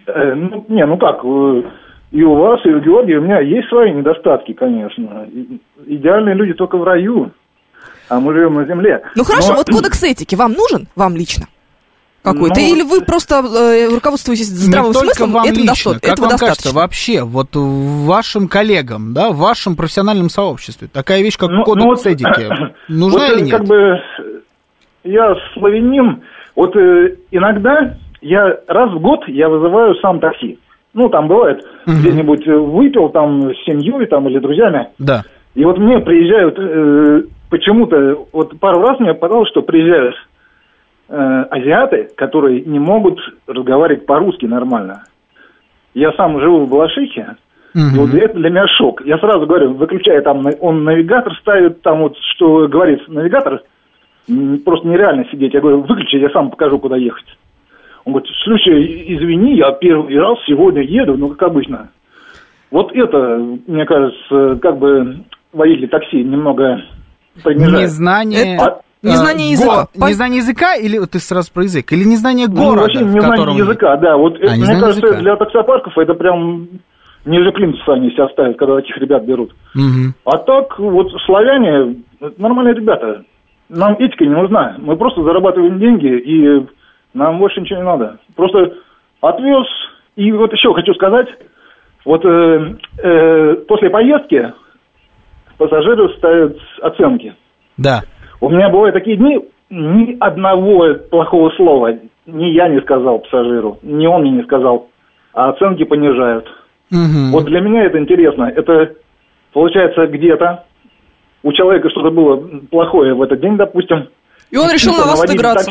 И у вас, и у Георгия у меня есть свои недостатки, конечно. Идеальные люди только в раю, а мы живем на земле. Хорошо, вот кодекс этики вам нужен? Вам лично? Какой-то? Или вы просто руководствуетесь здравым смыслом? Как вам кажется, вообще, вот вашим коллегам, да, в вашем профессиональном сообществе, такая вещь, как кодекс этики, нужна или нет? Я славянин, иногда раз в год я вызываю сам такси. Там бывает, где-нибудь выпил там с семьей там, или друзьями. Да. И мне приезжают, почему-то, пару раз мне попадалось, что приезжают азиаты, которые не могут разговаривать по-русски нормально. Я сам живу в Балашихе, и это для меня шок. Я сразу говорю, выключая там, он навигатор ставит, там что говорит навигатор, просто нереально сидеть. Я говорю, выключи, я сам покажу, куда ехать. Он говорит, слушай, извини, я первый раз сегодня еду, ну, как обычно. Вот это, мне кажется, как бы водители такси немного принижают. Незнание... Незнание языка. Незнание языка, или вот ты сразу про язык, или незнание города? Ну, вообще незнание языка, да. Вот это, мне кажется, языка. для таксопарков это прям ниже плинтуса они себя ставят, когда таких ребят берут. Угу. А так, вот славяне, нормальные ребята. Нам этика не нужна. Мы просто зарабатываем деньги, и нам больше ничего не надо. Просто отвез. И вот еще хочу сказать, вот после поездки пассажиры ставят оценки. Да. У меня бывают такие дни, ни одного плохого слова ни я не сказал пассажиру, ни он мне не сказал, а оценки понижают. Угу. Вот для меня это интересно. Это, получается, где-то у человека что-то было плохое в этот день, допустим. И он решил на вас отыграться.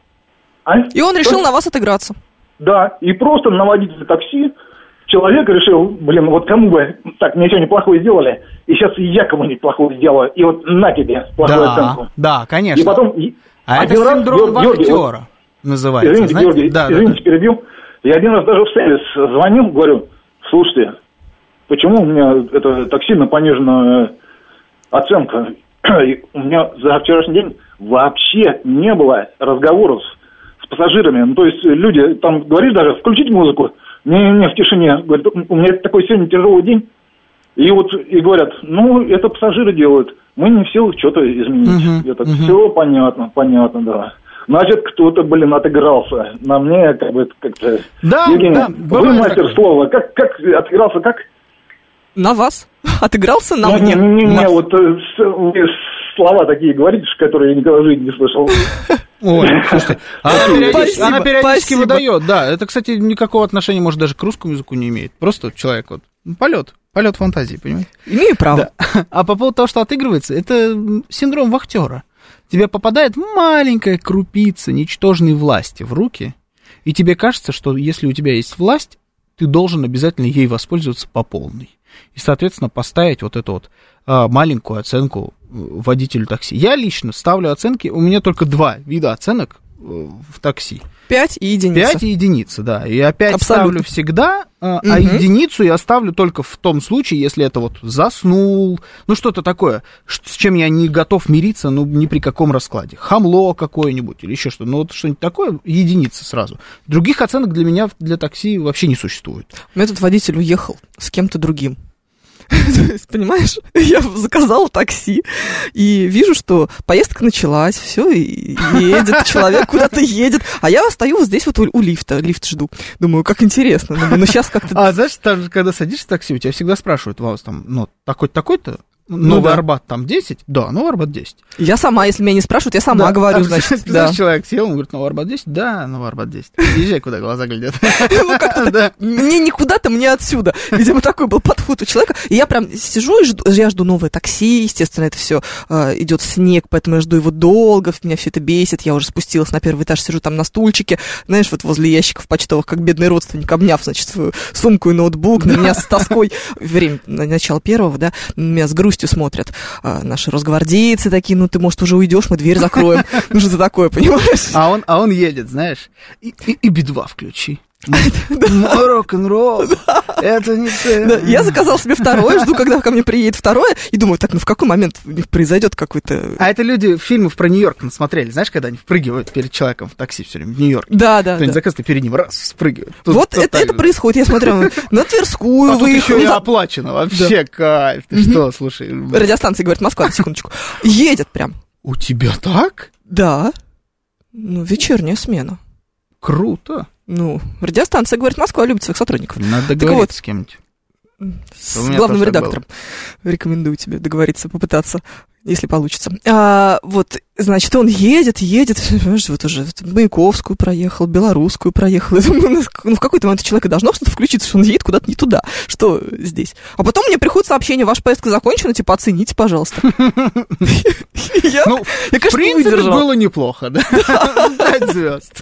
И он решил на вас отыграться. Да, и просто на водителя такси человек решил, блин, вот кому бы так ничего неплохое сделали, и сейчас я кому-нибудь плохое сделаю, и вот на тебе плохую оценку. Да, конечно. И потом... А это синдром вахтера называется. Извините, знаете? Георгий, да, извините, перебил. Я один раз даже в сервис звонил, говорю, слушайте, почему у меня это так сильно понижена оценка? И у меня за вчерашний день вообще не было разговоров с пассажирами. Ну, то есть люди, там, говоришь даже, включить музыку, не в тишине. Говорят, у меня такой сегодня тяжелый день. И вот и говорят, ну, это пассажиры делают. Мы не в силах что-то изменить. Это все понятно, да. Значит, кто-то, блин, отыгрался. На мне как-то... Да, Евгений, да, вы мастер слова. Как отыгрался, как? На вас. Отыгрался на мне. Не, вот слова такие говорите, которые я никогда в жизни не слышал. Ой, слушайте, она периодически выдает, да. Это, кстати, никакого отношения, может, даже к русскому языку не имеет. Просто человек вот, полет фантазии, понимаете? Имею право. Да. А по поводу того, что отыгрывается, это синдром вахтера. Тебе попадает маленькая крупица ничтожной власти в руки, и тебе кажется, что если у тебя есть власть, ты должен обязательно ей воспользоваться по полной. И, соответственно, поставить вот эту вот маленькую оценку водителю такси. Я лично ставлю оценки, у меня только 2 вида оценок в такси. 5 и единица. 5 и единица, да. Я 5 ставлю всегда, а единицу я ставлю только в том случае, если это вот заснул, ну что-то такое, с чем я не готов мириться, ну ни при каком раскладе. Хамло какое-нибудь или еще что-то. Ну вот что-нибудь такое, единица сразу. Других оценок для меня, для такси вообще не существует. У меня тут водитель уехал с кем-то другим. Понимаешь, я заказала такси и вижу, что поездка началась, все, и едет человек, куда-то едет, а я стою вот здесь вот у лифта, лифт жду. Думаю, как интересно, ну сейчас как-то... А знаешь, там, когда садишься в такси, у тебя всегда спрашивают вас там, ну, такой-то, Новый Арбат там 10? Да, Новый Арбат 10. Я сама, если меня не спрашивают, я сама говорю, значит, да. Человек сел, он говорит, Новый Арбат 10? Да, Новый Арбат 10. Езжай, куда глаза глядят. Ну, как-то мне не куда-то, мне отсюда. Видимо, такой был подход у человека. И я прям сижу и жду, я жду новое такси, естественно, это все идет снег, поэтому я жду его долго, меня все это бесит. Я уже спустилась на первый этаж, сижу там на стульчике, знаешь, вот возле ящиков почтовых, как бедный родственник, обняв, значит, свою сумку и ноутбук, на меня с тоской, время начала первого, да, на меня с грустью смотрят. Наши росгвардейцы такие, ну ты, может, уже уйдешь, мы дверь закроем. Ну что-то такое, понимаешь? А он едет, знаешь, и Би-2 включи. Рок-н-ролл, это не ценно. Я заказал себе второе, жду, когда ко мне приедет второе, и думаю, так, ну в какой момент у них произойдет какой-то... А это люди фильмов про Нью-Йорк насмотрели, знаешь, когда они впрыгивают перед человеком в такси все время в Нью-Йорке. Да. Кто-нибудь заказывает, перед ним раз, спрыгивают. Вот это происходит, я смотрю, на Тверскую выехал. А тут еще и оплачено, вообще кайф. Ты что, слушай. Радиостанция говорит, Москва, на секундочку. Едет прям. У тебя так? Да. Ну, вечерняя смена. Круто. Ну, радиостанция говорит, Москва любит своих сотрудников. Надо договориться с кем-нибудь. С главным редактором. Рекомендую тебе договориться, попытаться, если получится. Вот, значит, он едет, вот уже Маяковскую проехал, Белорусскую проехал. Я думаю, ну, в какой-то момент у человека должно что-то включиться, что он едет куда-то не туда. Что здесь? А потом мне приходит сообщение, ваша поездка закончена, типа, оцените, пожалуйста. Ну, в принципе, было неплохо, да? 5 звезд.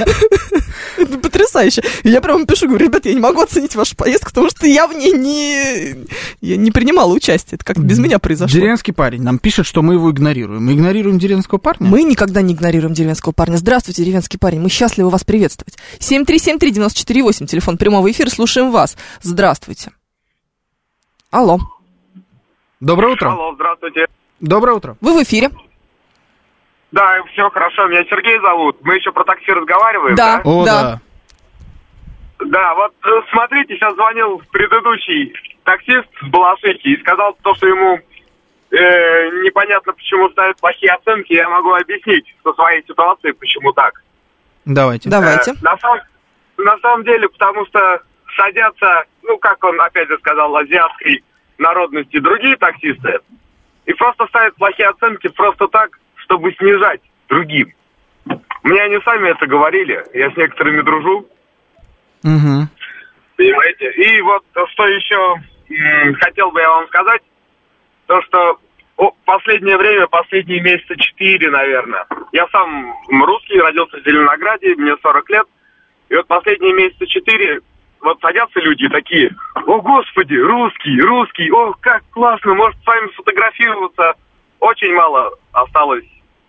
Это потрясающе. Я прямо пишу, говорю, ребят, я не могу оценить вашу поездку, потому что я в ней не принимала участие. Это как без меня произошло. Деревенский парень нам пишет пишет, что мы его игнорируем. Мы игнорируем деревенского парня? Мы никогда не игнорируем деревенского парня. Здравствуйте, деревенский парень. Мы счастливы вас приветствовать. 7373948, телефон прямого эфира. Слушаем вас. Здравствуйте. Алло. Доброе утро. Алло, здравствуйте. Доброе утро. Вы в эфире. Да, все хорошо. Меня Сергей зовут. Мы еще про такси разговариваем, да? О, да. Да, вот смотрите, сейчас звонил предыдущий таксист с Балашихи и сказал то, что ему непонятно, почему ставят плохие оценки. Я могу объяснить со своей ситуацией, почему так. Давайте. На самом деле, потому что садятся, ну, как он опять же сказал, азиатской народности другие таксисты, и просто ставят плохие оценки просто так, чтобы снижать другим. Мне они сами это говорили, я с некоторыми дружу. Угу. Понимаете? И вот что еще хотел бы я вам сказать, то что последнее время, последние месяца 4, наверное, я сам русский, родился в Зеленограде, мне 40 лет, и вот последние месяца 4 вот садятся люди такие: о, господи, русский, ох, как классно, может с вами сфотографироваться. Очень мало осталось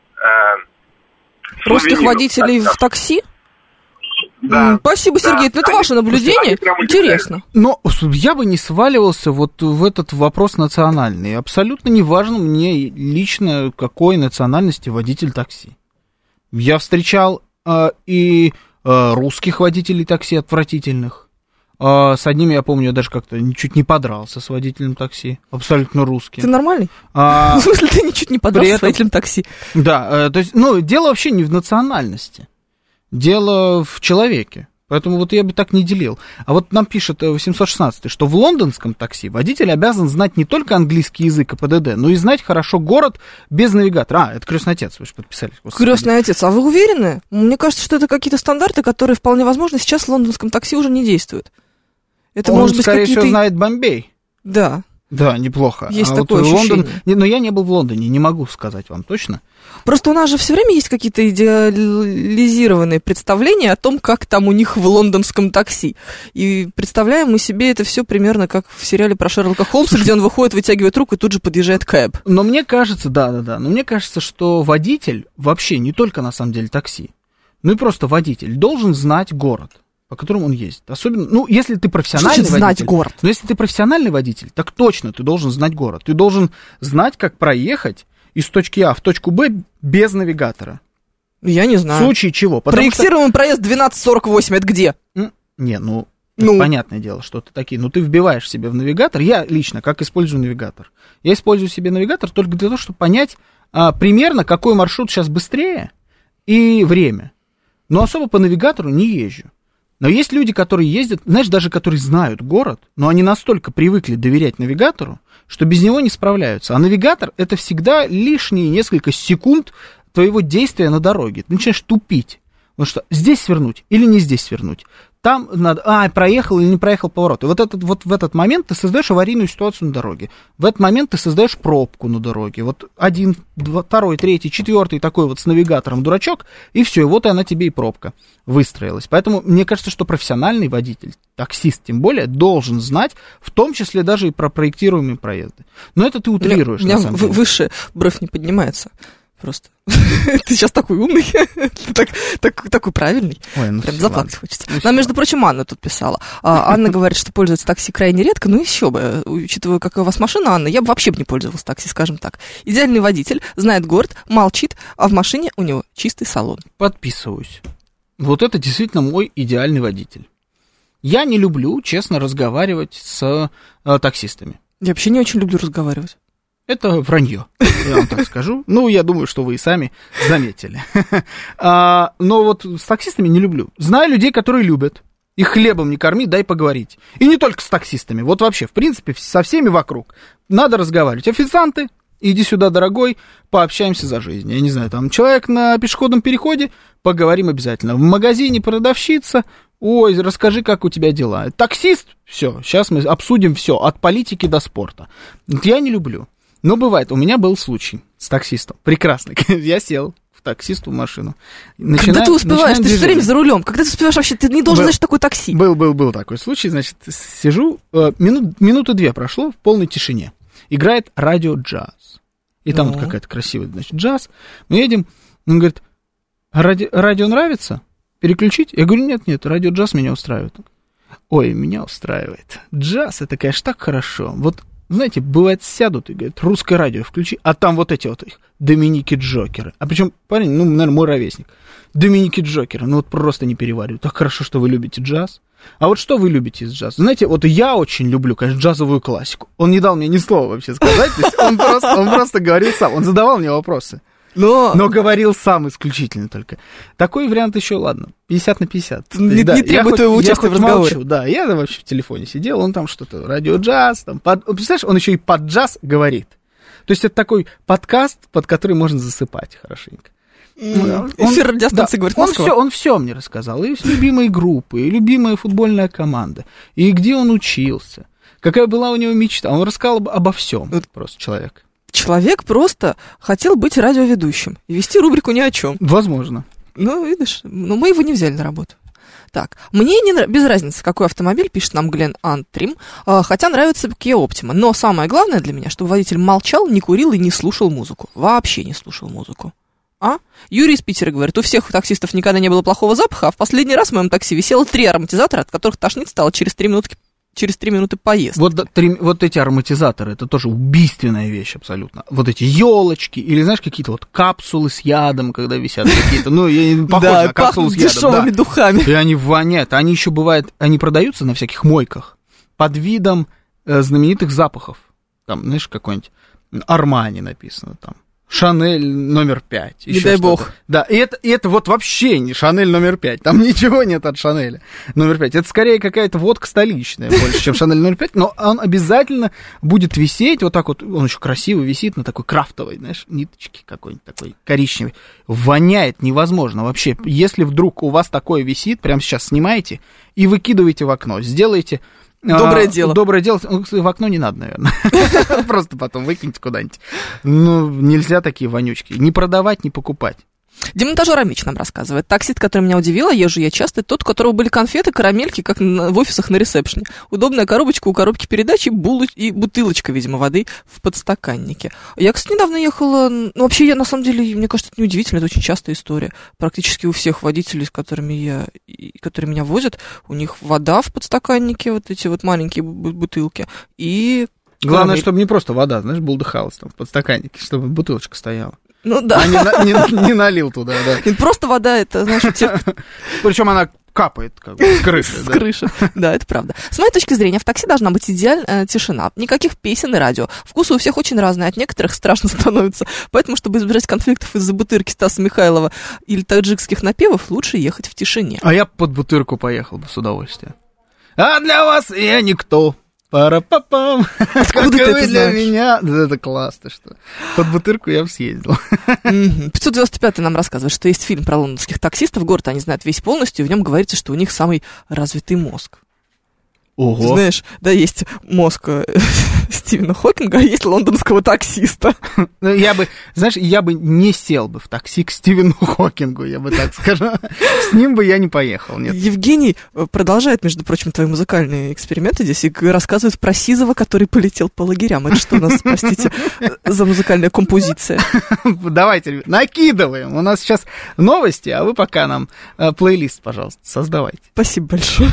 русских водителей в такси? Да. Спасибо, Сергей. Да. Это ваше наблюдение? Интересно. Но я бы не сваливался вот в этот вопрос национальный. Абсолютно не важно мне лично, какой национальности водитель такси. Я встречал и русских водителей такси отвратительных. С одним, я помню, я даже как-то чуть не подрался с водителем такси. Абсолютно русским. Ты нормальный? В смысле, ты ничуть не подрался с водителем такси? Да, то есть, дело вообще не в национальности. Дело в человеке. Поэтому вот я бы так не делил. А вот нам пишет 816, что в лондонском такси водитель обязан знать не только английский язык и ПДД, но и знать хорошо город без навигатора. Это «Крестный отец», вы же подписались. «Крестный отец». А вы уверены? Мне кажется, что это какие-то стандарты, которые вполне возможно сейчас в лондонском такси уже не действуют. Это он, может быть, скорее всего, знает Бомбей. Да. Да, неплохо. Есть такое ощущение. Лондон... Но я не был в Лондоне, не могу сказать вам точно. Просто у нас же все время есть какие-то идеализированные представления о том, как там у них в лондонском такси. И представляем мы себе это все примерно как в сериале про Шерлока Холмса, где он выходит, вытягивает руку и тут же подъезжает кэб. Но мне кажется, но мне кажется, что водитель вообще не только на самом деле такси, но и просто водитель должен знать город, по которому он ездит. Особенно, если ты профессиональный водитель. Знать город? Но если ты профессиональный водитель, так точно ты должен знать город. Ты должен знать, как проехать из точки А в точку Б без навигатора. Я не знаю. В случае чего? Проектируемый проезд 1248, это где? Это понятное дело, что ты такие. Ты вбиваешь себе в навигатор. Я лично как использую навигатор? Я использую себе навигатор только для того, чтобы понять примерно, какой маршрут сейчас быстрее и время. Но особо по навигатору не езжу. Но есть люди, которые ездят, даже которые знают город, но они настолько привыкли доверять навигатору, что без него не справляются. А навигатор — это всегда лишние несколько секунд твоего действия на дороге. Ты начинаешь тупить. Потому что здесь свернуть или не здесь свернуть. Там надо, проехал или не проехал поворот. И в этот момент ты создаешь аварийную ситуацию на дороге. В этот момент ты создаешь пробку на дороге. Вот 1, 2, 3, 4 такой вот с навигатором дурачок, и все, и вот она тебе и пробка выстроилась. Поэтому мне кажется, что профессиональный водитель, таксист тем более, должен знать, в том числе даже и про проектируемые проезды. Но это ты утрируешь, на самом деле. Выше бровь не поднимается. Просто. Ты сейчас такой умный, такой правильный. Прям заплакать хочется. Нам, между прочим, Анна тут писала. Анна говорит, что пользуется такси крайне редко, еще бы. Учитывая, какая у вас машина, Анна, я бы вообще не пользовалась такси, скажем так. Идеальный водитель, знает город, молчит, а в машине у него чистый салон. Подписываюсь. Вот это действительно мой идеальный водитель. Я не люблю, честно, разговаривать с таксистами. Я вообще не очень люблю разговаривать. Это вранье, я вам так скажу. Я думаю, что вы и сами заметили. Но вот с таксистами не люблю. Знаю людей, которые любят. Их хлебом не корми, дай поговорить. И не только с таксистами. Вот вообще, в принципе, со всеми вокруг. Надо разговаривать. Официанты, иди сюда, дорогой, пообщаемся за жизнь. Я не знаю, там человек на пешеходном переходе, поговорим обязательно. В магазине продавщица, ой, расскажи, как у тебя дела. Таксист, все, сейчас мы обсудим все, от политики до спорта. Я не люблю. Но бывает, у меня был случай с таксистом. Прекрасный. Я сел в таксисту в машину. Когда ты успеваешь? Ты же все время за рулем. Когда ты успеваешь вообще? Ты не должен знать, что такое такси. Был такой случай. Значит, сижу, минуты 2 прошло в полной тишине. Играет радио джаз. И там вот какая-то красивая, значит, джаз. Мы едем, он говорит, радио нравится? Переключить? Я говорю, нет, радио джаз меня устраивает. Ой, меня устраивает. Джаз, это, конечно, так хорошо. Вот, знаете, бывает, сядут и говорят, русское радио включи, а там вот эти вот их Доминики Джокеры. А причем парень, наверное, мой ровесник. Доминики Джокеры, вот просто не перевариваю. Так хорошо, что вы любите джаз. А вот что вы любите из джаза? Знаете, вот я очень люблю, конечно, джазовую классику. Он не дал мне ни слова вообще сказать, то есть он просто говорил сам, он задавал мне вопросы. Но говорил сам исключительно только. Такой вариант еще, ладно, 50 на 50. Не требует твоего участия в разговоре. Молчу, да, я вообще в телефоне сидел, он там что-то, радио-джаз, там, представляешь, он еще и под джаз говорит. То есть это такой подкаст, под который можно засыпать хорошенько. Эфир радиостанции «Говорит Москва». Он все мне рассказал, и любимые группы, и любимая футбольная команда, и где он учился, какая была у него мечта. Он рассказал обо всем, просто человек. Человек просто хотел быть радиоведущим и вести рубрику «Ни о чем». Возможно. Ну, видишь, но мы его не взяли на работу. Так, мне без разницы, какой автомобиль, пишет нам Глен Антрим, хотя нравится Kia Optima. Но самое главное для меня, чтобы водитель молчал, не курил и не слушал музыку. Вообще не слушал музыку. Юрий из Питера говорит, у всех таксистов никогда не было плохого запаха, а в последний раз в моем такси висело 3 ароматизатора, от которых тошнить стало через 3 минуты поездки. Вот эти ароматизаторы, это тоже убийственная вещь абсолютно. Вот эти елочки, или, знаешь, какие-то вот капсулы с ядом, когда висят какие-то, похожи на капсулы с ядом. Дешевыми духами. И они воняют. Они еще бывают, они продаются на всяких мойках под видом знаменитых запахов. Там, знаешь, какой-нибудь Армани написано там. Шанель номер 5. Не дай бог. Да, и это вот вообще не Шанель номер 5. Там ничего нет от Шанеля номер 5. Это скорее какая-то водка столичная больше, чем Шанель номер 5. Но он обязательно будет висеть вот так вот. Он еще красиво висит на такой крафтовой, знаешь, ниточке какой-нибудь такой коричневой. Воняет невозможно вообще. Если вдруг у вас такое висит, прямо сейчас снимаете и выкидываете в окно. Сделайте... Доброе дело. Доброе дело. В окно не надо, наверное. Просто потом выкиньте куда-нибудь. Нельзя такие вонючки. Не продавать, не покупать. Демонтажер Амич нам рассказывает. Таксист, который меня удивил, езжу я часто, тот, у которого были конфеты, карамельки, как в офисах на ресепшене. Удобная коробочка у коробки передач и бутылочка, видимо, воды в подстаканнике. Я, кстати, недавно ехала... вообще, я, на самом деле, мне кажется, это неудивительно, это очень частая история. Практически у всех водителей, которые меня возят, у них вода в подстаканнике, вот эти вот маленькие бутылки, и... Главное, чтобы не просто вода, знаешь, булдыхалась там в подстаканнике, чтобы бутылочка стояла. Ну да. А не налил туда, да. Просто вода, это, знаешь, Причем она капает как бы с крыши. С крыши, да, это правда. С моей точки зрения, в такси должна быть идеальная тишина. Никаких песен и радио. Вкусы у всех очень разные, от некоторых страшно становится. Поэтому, чтобы избежать конфликтов из-за бутырки Стаса Михайлова или таджикских напевов, лучше ехать в тишине. А я под бутырку поехал бы с удовольствием. А для вас я никто. Пара-па-пам. Откуда ты это для знаешь? меня. Да, это классно, что под бутырку я бы съездил. 595 нам рассказывает, что есть фильм про лондонских таксистов. Город они знают весь полностью, и в нем говорится, что у них самый развитый мозг. Ого. Знаешь, да, есть мозг Стивена Хокинга, а есть лондонского таксиста. Я бы не сел бы в такси к Стивену Хокингу, я бы так скажу. С ним бы я не поехал, нет. Евгений продолжает, между прочим, твои музыкальные эксперименты здесь и рассказывает про Сизова, который полетел по лагерям. Это что у нас, простите, за музыкальная композиция? Давайте, накидываем. У нас сейчас новости, а вы пока нам плейлист, пожалуйста, создавайте. Спасибо большое.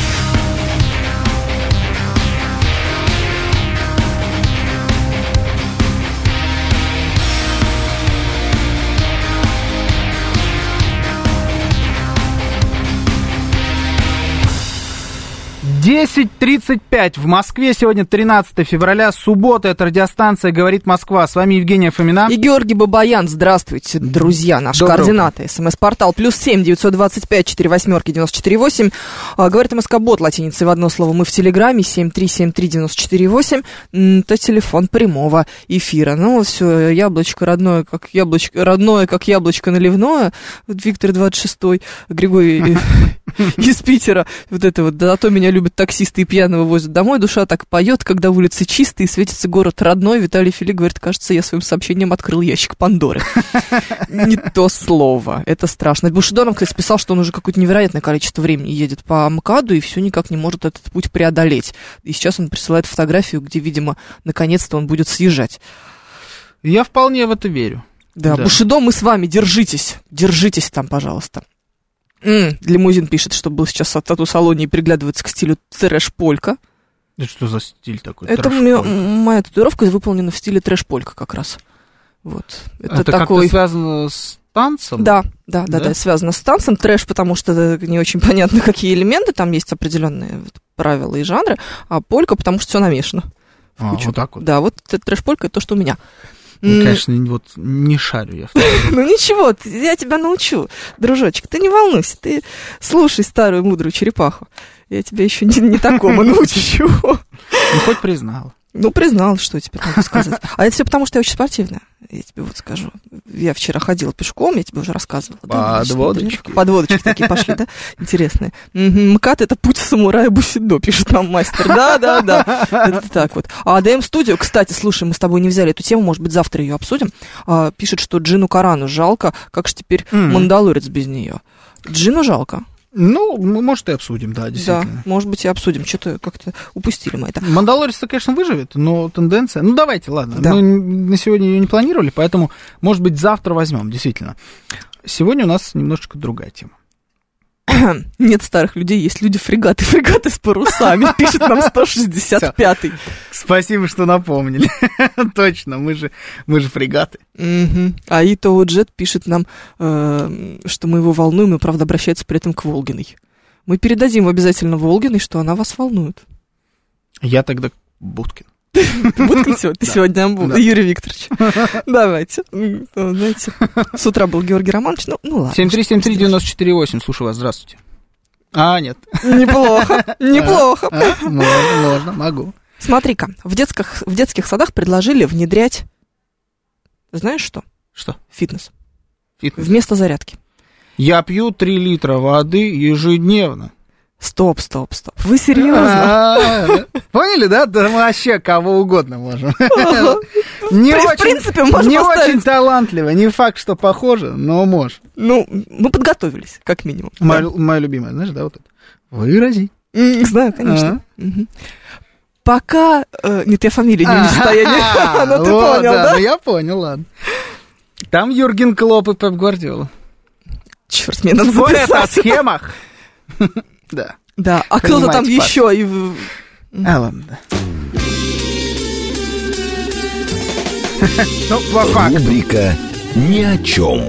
Десять 10:35 в Москве. Сегодня 13 февраля, суббота. Это радиостанция «Говорит Москва». С вами Евгения Фомина. И Георгий Бабаян. Здравствуйте, друзья. Наши координаты. СМС-портал +7 925 48 94 8. Говорит МСК-бот латиницей в одно слово. Мы в Телеграме 7373 94 8. Это телефон прямого эфира. Ну, все, яблочко родное, как яблочко наливное. Виктор 26-й, Григорий из Питера. Вот это вот. Да, зато меня любят таксисты и пьяного возят домой. Душа так поет, когда улицы чистые, светится город родной. Виталий Фили говорит, кажется, я своим сообщением открыл ящик Пандоры. Не то слово. Это страшно. Бушидонов, кстати, писал, что он уже какое-то невероятное количество времени едет по МКАДу и все никак не может этот путь преодолеть. И сейчас он присылает фотографию, где, видимо, наконец-то он будет съезжать. Я вполне в это верю. Да, Бушидо, мы с вами, держитесь там, пожалуйста. Лимузин пишет, что был сейчас в тату-салоне и приглядывается к стилю трэш-полька. Это что за стиль такой? Это моя татуировка выполнена в стиле трэш-полька как раз. Вот. Это такой... как-то связано с танцем? Да, связано с танцем. Трэш, потому что не очень понятно, какие элементы, там есть определенные правила и жанры, а полька, потому что все намешано. Вот так вот. Да, вот трэш-полька, это то, что у меня. Конечно, вот не шарю я в том. Ну ничего, я тебя научу, дружочек, ты не волнуйся, ты слушай старую мудрую черепаху. Я тебя еще не такому научу. Ну, хоть признала. Ну, признала, что я тебе могу сказать. А это все потому, что я очень спортивная. Я тебе вот скажу. Я вчера ходила пешком, я тебе уже рассказывала. Подводочки. Подводочки такие пошли, да? Интересные. МКАД — это путь самурая Бусидо, пишет нам мастер. Да. Это так вот. А АДМ Студио, кстати, слушай, мы с тобой не взяли эту тему, может быть, завтра ее обсудим. Пишет, что Джину Карану жалко, как же теперь Мандалорец без нее. Джину жалко. Ну, может, и обсудим, да, действительно. Да, может быть, и обсудим. Что-то как-то упустили мы это. Мандалорец-то, конечно, выживет, но тенденция... Ну, давайте, ладно. Да. Мы на сегодня ее не планировали, поэтому, может быть, завтра возьмем, действительно. Сегодня у нас немножечко другая тема. Нет старых людей, есть люди-фрегаты. Фрегаты с парусами, пишет нам 165-й. Спасибо, что напомнили. Точно, мы же фрегаты. А Итоу Джет пишет нам, что мы его волнуем, и, правда, обращается при этом к Волгиной. Мы передадим обязательно Волгиной, что она вас волнует. Я тогда Будкин. Будкин сегодня был, Юрий Викторович. Давайте. Знаете, с утра был Георгий Романович, ну ладно. 7373948, слушаю вас, здравствуйте. Нет. Неплохо. Можно, могу. Смотри-ка, в детских садах предложили внедрять, знаешь что? Что? Фитнес. Вместо зарядки. Я пью 3 литра воды ежедневно. Стоп. Вы серьезно? Поняли, да? Да мы вообще кого угодно можем. В принципе, можно не очень талантливо, не факт, что похоже, но можешь. Ну, мы подготовились, как минимум. Моя любимая, знаешь, да, вот это. Выразить. Знаю, конечно. Пока... Нет, я фамилию не в состоянии. Ну, ты понял, да? Ну, я понял, ладно. Там Юрген Клопп и Пеп Гвардиола. Черт, мне надо записать. Спорят о схемах. Да. Да, а кто-то там еще и... Ладно. Ну, по факту. Рубрика «Ни о чем».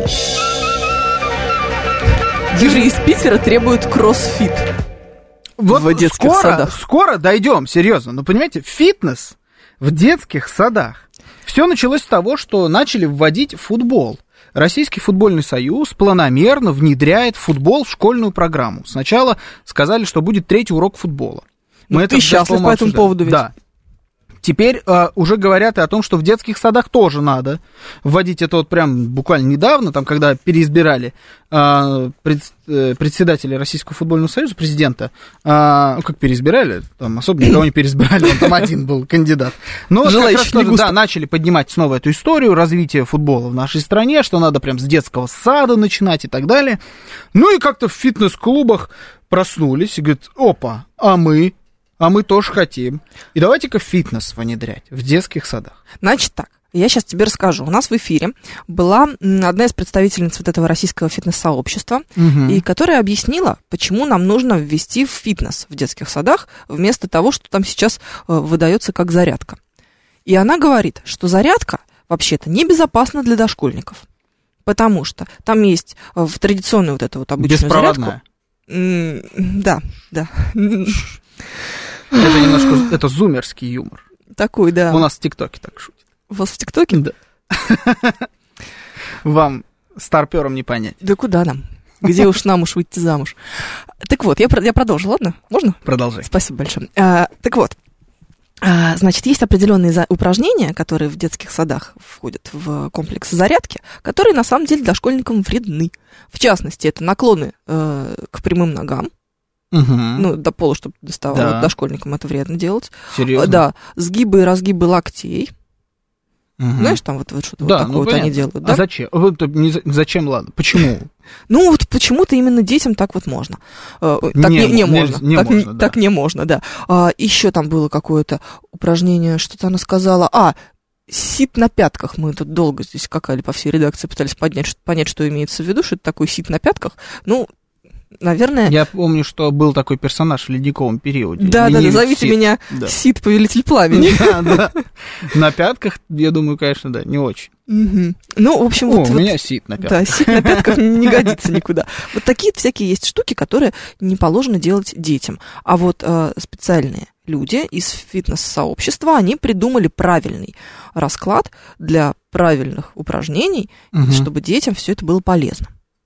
Дижи из Питера требуют кроссфит. Вот в детских садах. Скоро дойдем, серьезно. Но понимаете, фитнес в детских садах. Все началось с того, что начали вводить футбол. Российский футбольный союз планомерно внедряет футбол в школьную программу. Сначала сказали, что будет 3-й урок футбола. Ты счастлив по этому поводу ведь? Да. Теперь уже говорят и о том, что в детских садах тоже надо вводить это вот прям буквально недавно, там, когда переизбирали председателя Российского футбольного союза, президента, как переизбирали, там особо никого не переизбирали, он там один был кандидат. Но вот как раз тоже, да, начали поднимать снова эту историю развития футбола в нашей стране, что надо прям с детского сада начинать и так далее. Ну и как-то в фитнес-клубах проснулись и говорят, опа, а мы тоже хотим. И давайте-ка фитнес внедрять в детских садах. Значит так, я сейчас тебе расскажу. У нас в эфире была одна из представительниц вот этого российского фитнес-сообщества, и которая объяснила, почему нам нужно ввести в фитнес в детских садах, вместо того, что там сейчас выдается как зарядка. И она говорит, что зарядка вообще-то небезопасна для дошкольников, потому что там есть в традиционную вот эту вот обычную зарядку. Да. Это немножко, это зумерский юмор. Такой, да. У нас в ТикТоке так шутят. У вас в ТикТоке? Да. Вам, старперам, не понять. Да куда нам? Где уж нам выйти замуж? Так вот, я продолжу, ладно? Можно? Продолжай. Спасибо большое. Так вот, значит, есть определенные упражнения, которые в детских садах входят в комплекс зарядки, которые на самом деле дошкольникам вредны. В частности, это наклоны к прямым ногам. Ну, до пола, чтобы доставало. Да. Дошкольникам это вредно делать. Серьезно? Да, сгибы и разгибы локтей. Знаешь, там вот что-то вот такое вот они делают. Да? А зачем? Зачем, ладно? Почему? Ну, вот почему-то именно детям так вот можно. Так не можно. Так не можно, да. Еще там было какое-то упражнение, что-то она сказала. сит на пятках. Мы тут долго здесь скакали по всей редакции, пытались понять, что имеется в виду, что это такое сит на пятках. Ну, наверное... Я помню, что был такой персонаж в ледниковом периоде. Да, зовите Сид. Меня Сид, повелитель пламени. Да. На пятках, я думаю, конечно, да, не очень. Ну, в общем, у меня Сид на пятках. Да, Сид на пятках не годится никуда. Вот такие всякие есть штуки, которые не положено делать детям. А вот специальные люди из фитнес-сообщества, они придумали правильный расклад для правильных упражнений, чтобы детям все это было полезно.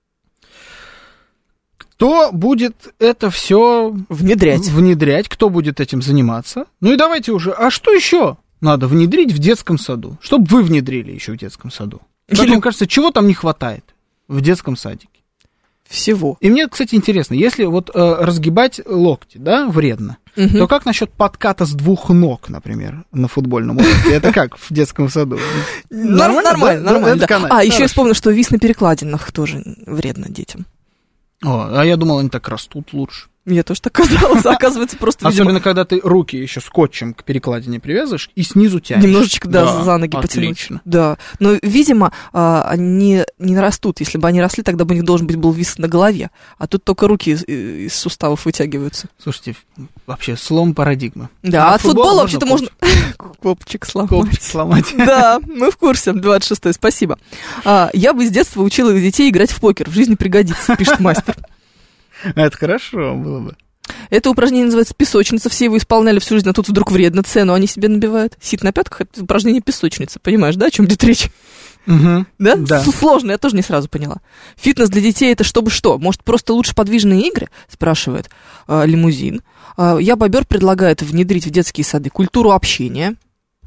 Кто будет это все внедрять, кто будет этим заниматься? Ну и давайте уже, а что еще надо внедрить в детском саду? Чтобы вы внедрили еще в детском саду. Как вам кажется, чего там не хватает в детском садике? Всего. И мне, кстати, интересно, если вот разгибать локти, да, вредно, то как насчет подката с 2 ног, например, на футбольном уроке? Это как в детском саду? Нормально. Еще я вспомнила, что вис на перекладинах тоже вредно детям. А я думал, они так растут лучше. Мне тоже так казалось, оказывается, просто, видимо... Особенно, когда ты руки еще скотчем к перекладине привязываешь и снизу тянешь. Немножечко, за ноги потянуть. Отлично. Да, но, видимо, они не растут. Если бы они росли, тогда бы у них должен был вис на голове. А тут только руки из суставов вытягиваются. Слушайте, вообще слом парадигмы. Да, от футбола вообще-то можно копчик сломать. Да, мы в курсе, 26-й, спасибо. Я бы с детства учила детей играть в покер. В жизни пригодится, пишет мастер. Это хорошо было бы. Это упражнение называется песочница. Все его исполняли всю жизнь, а тут вдруг вредно. Цену они себе набивают. Сит на пятках — это упражнение песочница. Понимаешь, да, о чем идет речь? Да? Сложно, я тоже не сразу поняла. Фитнес для детей — это чтобы что? Может, просто лучше подвижные игры? Спрашивает Лимузин. Я Бобер предлагает внедрить в детские сады культуру общения.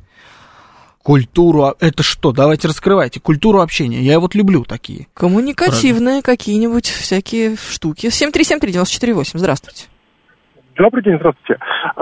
Культуру, это что? Давайте раскрывайте. Культуру общения. Я вот люблю такие. Коммуникативные какие-нибудь всякие штуки. 7373948. Здравствуйте. Добрый день, здравствуйте.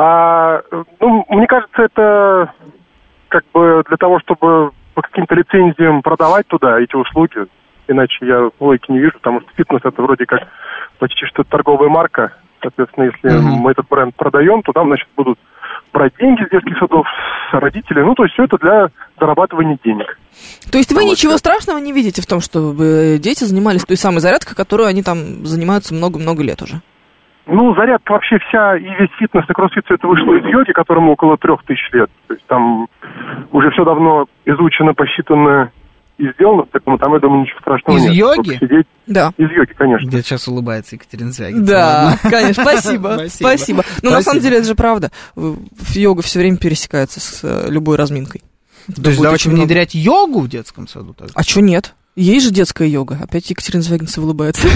Мне кажется, это как бы для того, чтобы по каким-то лицензиям продавать туда эти услуги. Иначе я логики не вижу, потому что фитнес это вроде как почти что торговая марка. Соответственно, если мы этот бренд продаем, то там, значит, будут брать деньги с детских садов, с родителей. Ну, то есть все это для зарабатывания денег. То есть вы ничего страшного не видите в том, чтобы дети занимались той самой зарядкой, которую они там занимаются много-много лет уже? Ну, зарядка вообще вся, и весь фитнес, и кроссфит, все это вышло из йоги, которому около 3000 лет. То есть там уже все давно изучено, посчитано и сделано, поэтому там, я думаю, ничего страшного нет. Из йоги? Да. Из йоги, конечно. Где сейчас улыбается Екатерина Звягинцева. Да, конечно, спасибо. Но на самом деле это же правда. Йога все время пересекается с любой разминкой. То есть давайте внедрять йогу в детском саду? Тогда? А что нет? Есть же детская йога. Опять Екатерина Звягинцева улыбается.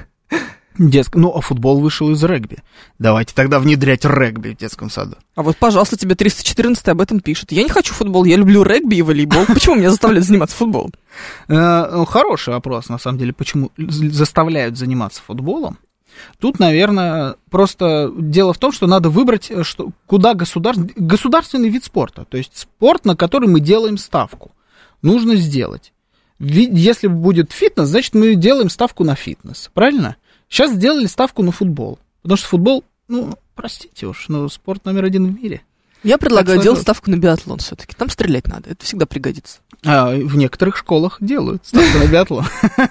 А футбол вышел из регби. Давайте тогда внедрять регби в детском саду. А вот, пожалуйста, тебе 314 об этом пишет. Я не хочу футбол, я люблю регби и волейбол. Почему меня заставляют заниматься футболом? Хороший вопрос, на самом деле, почему заставляют заниматься футболом. Тут, наверное, просто дело в том, что надо выбрать, куда государственный вид спорта. То есть спорт, на который мы делаем ставку. Нужно сделать. Если будет фитнес, значит, мы делаем ставку на фитнес. Правильно? Сейчас сделали ставку на футбол. Потому что футбол, простите уж, но спорт номер 1 в мире. Я предлагаю делать ставку на биатлон все-таки. Там стрелять надо, это всегда пригодится. В некоторых школах делают ставку на биатлон.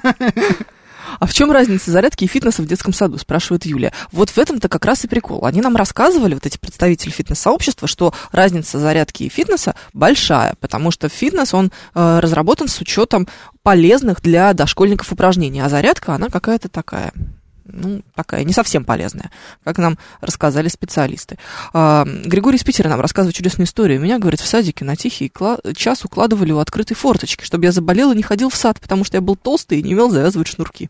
А в чем разница зарядки и фитнеса в детском саду, спрашивает Юлия. Вот в этом-то как раз и прикол. Они нам рассказывали, вот эти представители фитнес-сообщества, что разница зарядки и фитнеса большая, потому что фитнес, он разработан с учетом полезных для дошкольников упражнений, а зарядка, она какая-то такая не совсем полезная, как нам рассказали специалисты. Григорий из Питера нам рассказывает чудесную историю. Меня, говорит, в садике на тихий час укладывали у открытой форточки, чтобы я заболел и не ходил в сад, потому что я был толстый и не умел завязывать шнурки.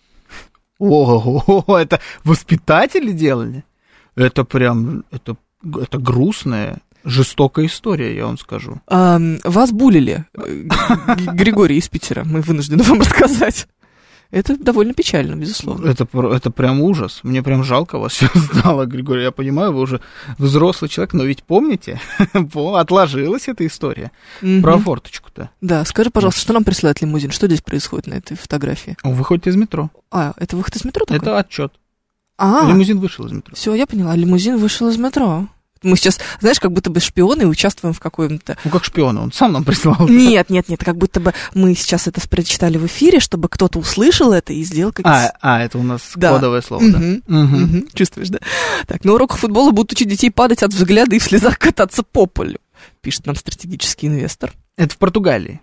Ого, это воспитатели делали? Это прям, это грустная, жестокая история, я вам скажу. Вас булили, Григорий из Питера, мы вынуждены вам рассказать. Это довольно печально, безусловно. Это прям ужас. Мне прям жалко вас сейчас стало, Григорий. Я понимаю, вы уже взрослый человек, но ведь помните, отложилась эта история про форточку-то. Да, скажи, пожалуйста, что нам присылает лимузин? Что здесь происходит на этой фотографии? Он выходит из метро. Это выход из метро такой? Это отчет. Лимузин вышел из метро. Все, я поняла, лимузин вышел из метро. Мы сейчас, знаешь, как будто бы шпионы и участвуем в каком-то... Ну, как шпионы, он сам нам прислал. Нет, как будто бы мы сейчас это прочитали в эфире, чтобы кто-то услышал это и сделал как-то... это у нас кодовое слово, да. Чувствуешь, да? Так, на уроках футбола будут учить детей падать от взгляда и в слезах кататься по полю, пишет нам стратегический инвестор. Это в Португалии.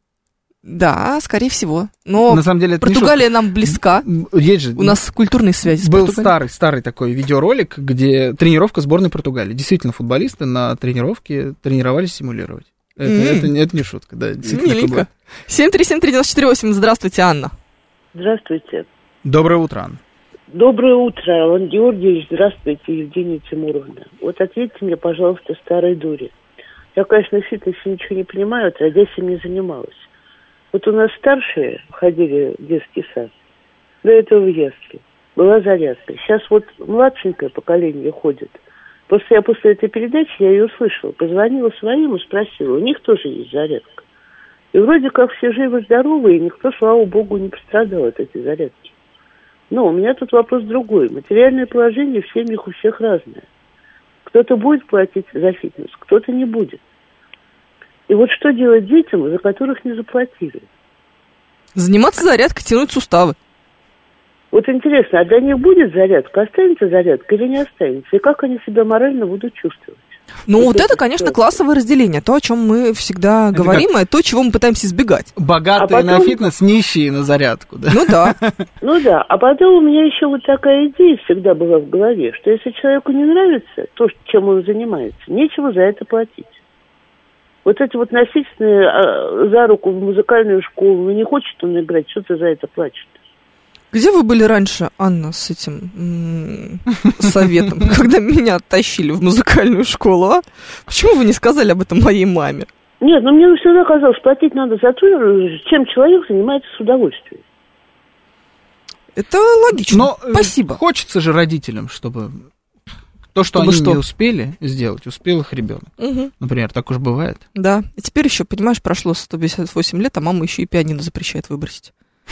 Да, скорее всего. Но на самом деле, Португалия нам близка. Есть же, у нас культурные связи с был Португалией. старый такой видеоролик, где тренировка сборной Португалии. Действительно, футболисты на тренировке тренировались симулировать. Это не шутка, да. Миленько. 7373948. Здравствуйте, Анна. Здравствуйте. Доброе утро, Анна. Доброе утро, Алан Георгиевич. Здравствуйте, Евгения Тимуровна. Вот ответьте мне, пожалуйста, старой дуре. Я, конечно, в фитнесе ничего не понимаю, отродясь им не занималась. Вот у нас старшие ходили в детский сад, до этого в ясли, была зарядка. Сейчас вот младшенькое поколение ходит. Просто я после этой передачи, я ее услышала, позвонила своим и спросила, у них тоже есть зарядка. И вроде как все живы-здоровы, и никто, слава богу, не пострадал от этой зарядки. Но у меня тут вопрос другой. Материальное положение в семьях у всех разное. Кто-то будет платить за фитнес, кто-то не будет. И вот что делать детям, за которых не заплатили? Заниматься зарядкой, тянуть суставы. Вот интересно, а для них будет зарядка? Останется зарядка или не останется? И как они себя морально будут чувствовать? Ну, вот это, конечно, классовое разделение. То, о чем мы всегда говорим, и то, чего мы пытаемся избегать. Богатые на фитнес, нищие на зарядку, да? Ну да. Ну да. А потом у меня еще вот такая идея всегда была в голове, что если человеку не нравится то, чем он занимается, нечего за это платить. Вот эти вот насильственные за руку в музыкальную школу, ну не хочет он играть, что ты за это плачешь? Где вы были раньше, Анна, с этим советом, когда меня тащили в музыкальную школу, а? Почему вы не сказали об этом моей маме? Нет, ну мне всегда казалось, платить надо за то, чем человек занимается с удовольствием. Это логично. Но спасибо. Хочется же родителям, чтобы... То, что они не успели сделать, успел их ребенок. Угу. Например, так уж бывает. Да. И теперь еще, понимаешь, прошло 158 лет, а мама еще и пианино запрещает выбросить.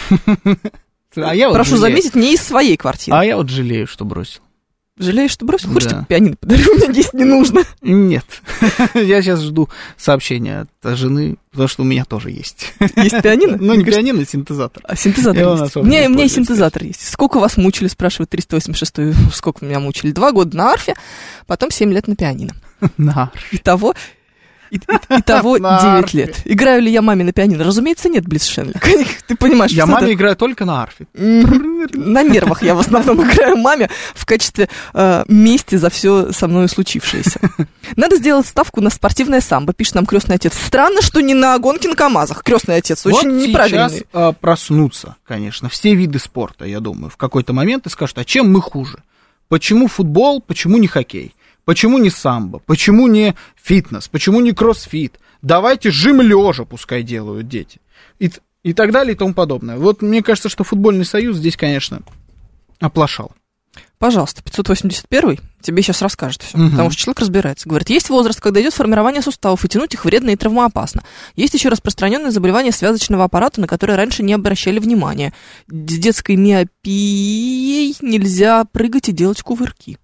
Прошу заметить, не из своей квартиры. А я вот жалею, что бросил. Жалеешь, что бросил? Хочешь, тебе пианино подарю? У меня есть не нужно. Нет. Я сейчас жду сообщения от жены, потому что у меня тоже есть. Есть пианино? Ну, не пианино, а синтезатор. А синтезатор есть. У меня и синтезатор есть. Сколько вас мучили, спрашивает 386-й. Сколько меня мучили? 2 года на арфе, потом 7 лет на пианино. На арфе. Итого 9 лет. Играю ли я маме на пианино? Разумеется, нет, Близ Шенли. Ты понимаешь, я маме играю только на арфе. На нервах я в основном играю маме в качестве мести за все со мной случившееся. Надо сделать ставку на спортивное самбо, пишет нам крестный отец. Странно, что не на гонки на КамАЗах. Крестный отец очень неправильный. Сейчас проснутся, конечно, все виды спорта, я думаю, в какой-то момент и скажут, а чем мы хуже? Почему футбол, почему не хоккей? Почему не самбо? Почему не фитнес? Почему не кроссфит? Давайте жим лежа пускай делают дети. И так далее и тому подобное. Вот мне кажется, что футбольный союз здесь, конечно, оплошал. Пожалуйста, 581-й тебе сейчас расскажет все, потому что человек разбирается. Говорит, есть возраст, когда идет формирование суставов, и тянуть их вредно и травмоопасно. Есть еще распространенное заболевание связочного аппарата, на которое раньше не обращали внимания. С детской миопией нельзя прыгать и делать кувырки.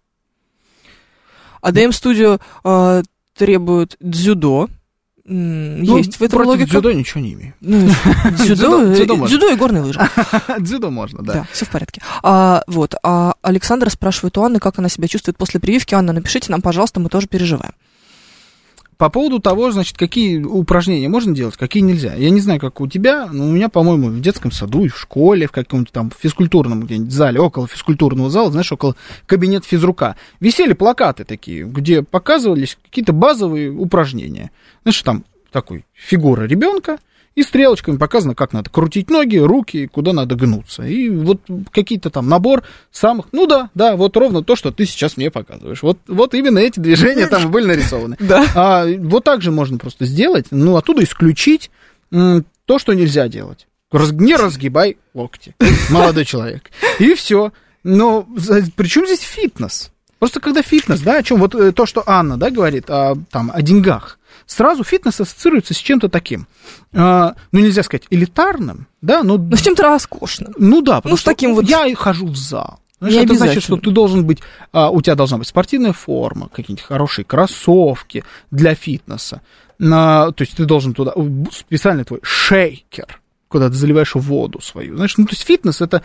АДМ-студию требует дзюдо. Есть в этом логика. Дзюдо ничего не имею. Дзюдо и горные лыжи. Дзюдо можно, да. Да, все в порядке. Александра спрашивает у Анны, как она себя чувствует после прививки. Анна, напишите нам, пожалуйста, мы тоже переживаем. По поводу того, значит, какие упражнения можно делать, какие нельзя. Я не знаю, как у тебя, но у меня, по-моему, в детском саду и в школе, в каком-нибудь там физкультурном где-нибудь зале, около физкультурного зала, знаешь, около кабинета физрука, висели плакаты такие, где показывались какие-то базовые упражнения. Знаешь, там такой фигура ребенка, и стрелочками показано, как надо крутить ноги, руки, куда надо гнуться. И вот какие-то там набор самых... Ну да, вот ровно то, что ты сейчас мне показываешь. Вот именно эти движения там были нарисованы. Вот так же можно просто сделать, оттуда исключить то, что нельзя делать. Не разгибай локти, молодой человек. И все. Но при чем здесь фитнес? Просто когда фитнес, да, о чем? Вот то, что Анна, да, говорит о деньгах. Сразу фитнес ассоциируется с чем-то таким, нельзя сказать элитарным, да, но... с чем-то роскошным. Ну да, потому что таким вот... я хожу в зал, Знаешь, это значит, что ты должен быть, у тебя должна быть спортивная форма, какие-нибудь хорошие кроссовки для фитнеса. То есть ты должен туда, специальный твой шейкер, куда ты заливаешь воду свою. Знаешь, то есть фитнес — это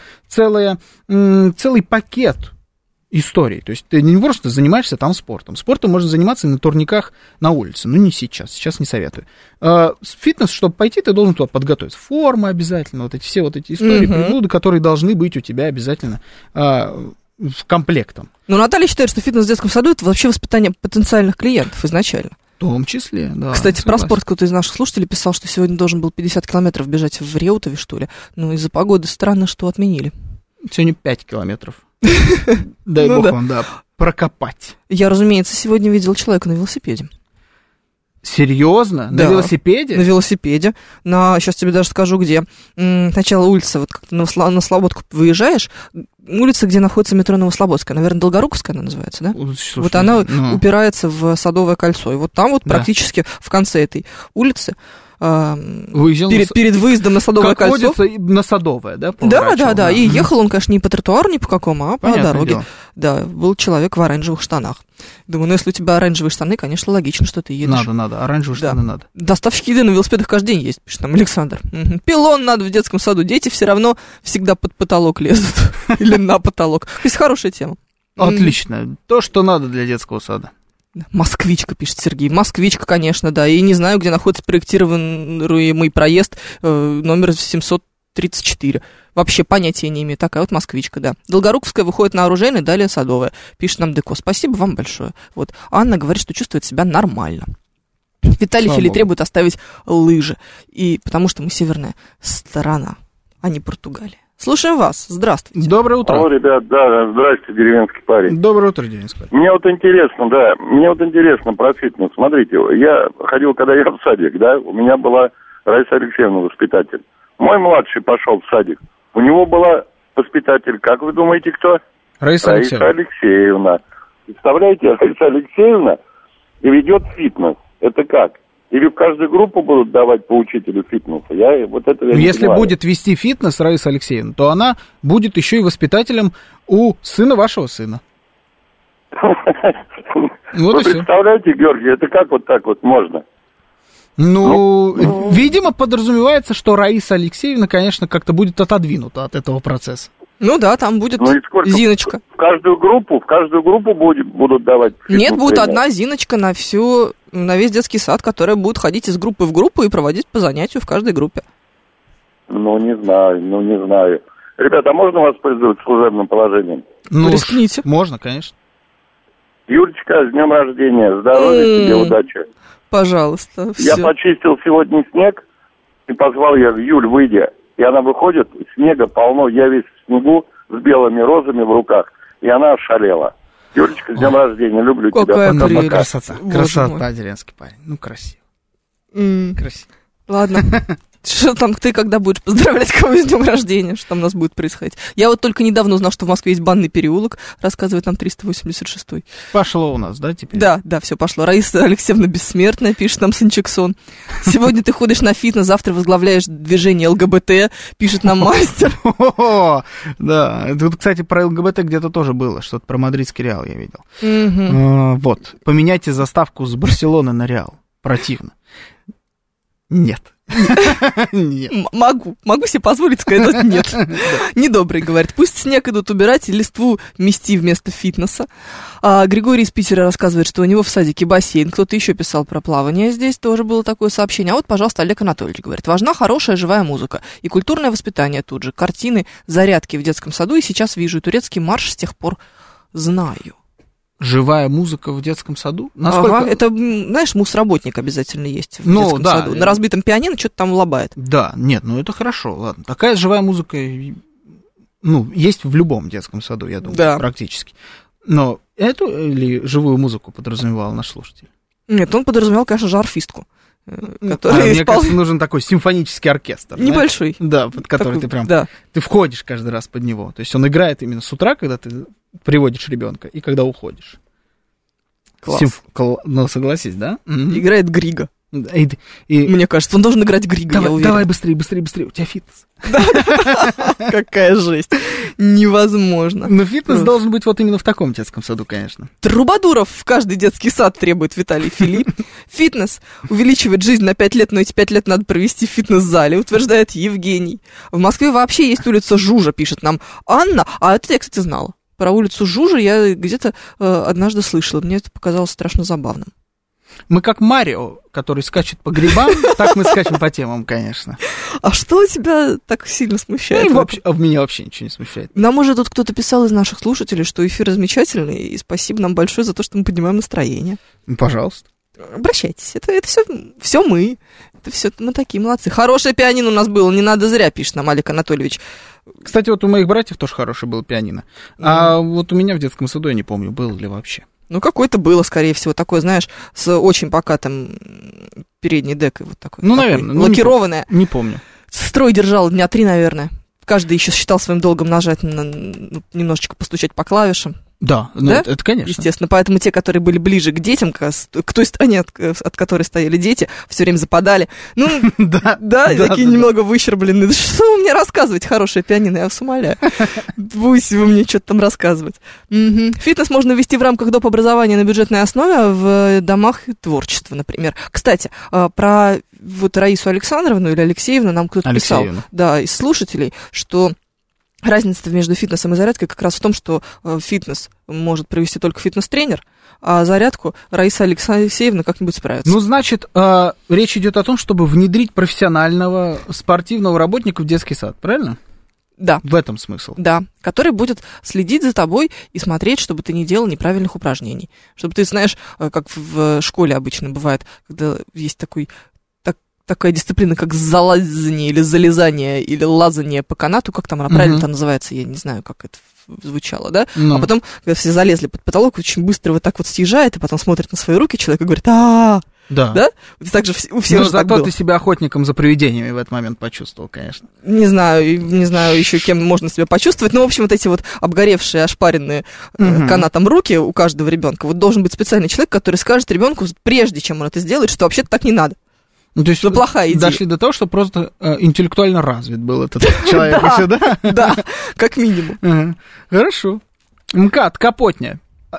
целый пакет истории. То есть ты не просто занимаешься там спортом. Спортом можно заниматься и на турниках на улице. Но не сейчас не советую. Фитнес, чтобы пойти, ты должен туда подготовиться. Форма обязательно, все эти истории, приблуды, которые должны быть у тебя обязательно комплектом. Ну, Наталья считает, что фитнес в детском саду — это вообще воспитание потенциальных клиентов изначально. В том числе, да. Кстати, согласен. про спорт кто-то из наших слушателей писал, что сегодня должен был 50 километров бежать в Реутове, что ли. Но из-за погоды странно, что отменили. Сегодня 5 километров. Дай бог вам, прокопать. Я, разумеется, сегодня видел человека на велосипеде. Серьезно? Да. На велосипеде? На велосипеде. Сейчас тебе даже скажу, где. Сначала улица, вот как-то на Слободку выезжаешь, улица, где находится метро Новослободская, наверное, Долгоруковская она называется, да? Слушай, вот она упирается в Садовое кольцо. И вот там вот практически в конце этой улицы перед выездом на Садовое как кольцо. водится, на Садовое, да? Да. И ехал он, конечно, не по тротуару ни по какому, а по дороге. Дело. Да, был человек в оранжевых штанах. Думаю, если у тебя оранжевые штаны, конечно, логично, что ты едешь. Надо, оранжевые штаны надо. Доставщики еды на велосипедах каждый день есть, пишет нам Александр. Пилон надо в детском саду, дети все равно всегда под потолок лезут. Или на потолок. То есть хорошая тема. Отлично, то, что надо для детского сада. Москвичка, пишет Сергей. Москвичка, конечно, да. И не знаю, где находится проектируемый проезд номер 734. Вообще понятия не имею. Такая вот москвичка, да. Долгоруковская выходит на Оружейный, далее Садовая. Пишет нам Деко. Спасибо вам большое. Вот. Анна говорит, что чувствует себя нормально. Виталий Фили требует оставить лыжи. И потому что мы северная страна, а не Португалия. Слушаем вас. Здравствуйте. Доброе утро. Алло, ребят, здрасте, деревенский парень. Доброе утро, деревенский парень. Мне вот интересно про фитнес. Смотрите, я ходил, когда я в садик, да, у меня была Раиса Алексеевна воспитатель. Мой младший пошел в садик, у него была воспитатель, как вы думаете, кто? Раиса Алексеевна. Представляете, Раиса Алексеевна ведет фитнес. Это как? Или в каждую группу будут давать по учителю фитнеса? Если будет вести фитнес Раиса Алексеевна, то она будет еще и воспитателем у сына вашего сына. Вы представляете, Георгий, это как вот так вот можно? Видимо, подразумевается, что Раиса Алексеевна, конечно, как-то будет отодвинута от этого процесса. Ну да, там будет Зиночка. В каждую группу будут давать? Нет, будет одна Зиночка на весь детский сад, которая будет ходить из группы в группу и проводить по занятию в каждой группе. Не знаю. Ребята, а можно воспользоваться служебным положением? Рискните. Можно, конечно. Юлечка, с днем рождения, здоровья тебе, удачи. Пожалуйста. Я почистил сегодня снег и позвал ее: Юль, выйди. И она выходит, снега полно, я весь в снегу с белыми розами в руках, и она ошалела. Юлечка, с днем рождения, люблю тебя. Пока-пока. Красота, деревенский парень. Красиво. Красиво. Ладно. Что там ты когда будешь поздравлять кого с днем рождения? Что там у нас будет происходить? Я вот только недавно узнал, что в Москве есть банный переулок, рассказывает нам 386-й. Пошло у нас, да, теперь? Да, все пошло. Раиса Алексеевна бессмертная, пишет нам Санчексон. Сегодня ты ходишь на фитнес, завтра возглавляешь движение ЛГБТ, пишет нам мастер. Да, тут, кстати, про ЛГБТ где-то тоже было, что-то про мадридский Реал я видел. Вот, поменяйте заставку с Барселоны на Реал. Противно. Нет. Могу себе позволить сказать нет. Недобрый, говорит. Пусть снег идут убирать и листву мести вместо фитнеса. Григорий из Питера рассказывает, что у него в садике бассейн. Кто-то еще писал про плавание. Здесь тоже было такое сообщение. А вот, пожалуйста, Олег Анатольевич говорит. Важна хорошая живая музыка и культурное воспитание тут же. Картины, зарядки в детском саду. И сейчас вижу турецкий марш, с тех пор знаю. Живая музыка в детском саду? Ага, это, знаешь, мусработник обязательно есть в детском саду. На разбитом пианино что-то там лобает. Да, нет, это хорошо, ладно. Такая живая музыка, есть в любом детском саду, я думаю, практически. Но эту или живую музыку подразумевал наш слушатель? Нет, он подразумевал, конечно же, арфистку. Мне кажется, нужен такой симфонический оркестр. Небольшой. Да, под который ты прям... Ты входишь каждый раз под него. То есть он играет именно с утра, когда ты приводишь ребенка, и когда уходишь. Класс. Согласись, да? Играет Григо. Мне кажется, он должен играть Грига, я уверен. Давай быстрее, у тебя фитнес. Какая жесть. Невозможно. Но фитнес должен быть вот именно в таком детском саду, конечно. Трубадуров в каждый детский сад требует Виталий Филипп. Фитнес увеличивает жизнь на 5 лет, но эти 5 лет надо провести в фитнес-зале, утверждает Евгений. В Москве вообще есть улица Жужа, пишет нам Анна. А это я, кстати, знала. Про улицу Жужа я где-то однажды слышала. Мне это показалось страшно забавным. Мы как Марио, который скачет по грибам, так мы скачем по темам, конечно. А что тебя так сильно смущает? Меня вообще ничего не смущает. Нам уже тут кто-то писал из наших слушателей, что эфир замечательный, и спасибо нам большое за то, что мы поднимаем настроение. Пожалуйста. Обращайтесь, это все мы. Это все мы такие молодцы. Хорошее пианино у нас было, не надо зря, пишет нам Олег Анатольевич. Кстати, вот у моих братьев тоже хорошее было пианино. А вот у меня в детском саду, я не помню, было ли вообще. Ну, какое-то было, скорее всего, такое, знаешь, с очень покатым передней декой. Вот такой, ну, наверное. Лакированное. Не помню. Строй держал дня 3, наверное. Каждый еще считал своим долгом нажать, немножечко постучать по клавишам. Да, да? Это конечно. Естественно, поэтому те, которые были ближе к детям, к той стороне, от которой стояли дети, все время западали. Ну, да, такие немного выщербленные. Что вы мне рассказываете, хорошее пианино, я вас умоляю. Пусть вы мне что-то там рассказывать. Фитнес можно вести в рамках доп. Образования на бюджетной основе в домах творчества, например. Кстати, про вот Раису Александровну или Алексеевну нам кто-то писал, да, из слушателей, что разница между фитнесом и зарядкой как раз в том, что фитнес может провести только фитнес-тренер, а зарядку Раиса Алексеевна как-нибудь справится. Ну, значит, речь идет о том, чтобы внедрить профессионального спортивного работника в детский сад, правильно? Да. В этом смысл. Да, который будет следить за тобой и смотреть, чтобы ты не делал неправильных упражнений. Чтобы ты, знаешь, как в школе обычно бывает, когда есть такая дисциплина, как залазание или залезание, или лазание по канату, как там правильно это называется, я не знаю, как это звучало, да? А потом, когда все залезли под потолок, очень быстро вот так вот съезжает, и потом смотрит на свои руки человек и говорит: да. Да? Так же у всех но же так зато было. Ты себя охотником за привидениями в этот момент почувствовал, конечно. Не знаю еще, кем можно себя почувствовать, но, в общем, вот эти вот обгоревшие, ошпаренные канатом руки у каждого ребенка, вот должен быть специальный человек, который скажет ребенку, прежде чем он это сделает, что вообще-то так не надо. Ну, то есть плохая идея. Дошли до того, что просто интеллектуально развит был этот человек еще, да? Да, как минимум. Хорошо. МКАД, Капотня.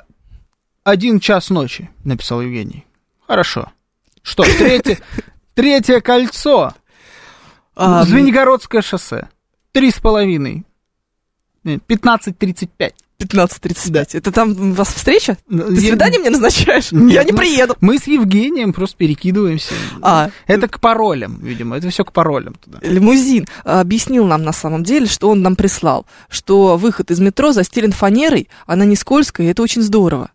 1 час ночи, написал Евгений. Хорошо. Что, третье кольцо. Звенигородское шоссе. 3,5. 15:35. 15:35. Да. Это там у вас встреча? Ты свидание мне назначаешь? Нет, я не приеду. Мы с Евгением просто перекидываемся. Это к паролям, видимо. Это все к паролям туда. Лимузин объяснил нам на самом деле, что он нам прислал, что выход из метро застелен фанерой, она не скользкая, и это очень здорово.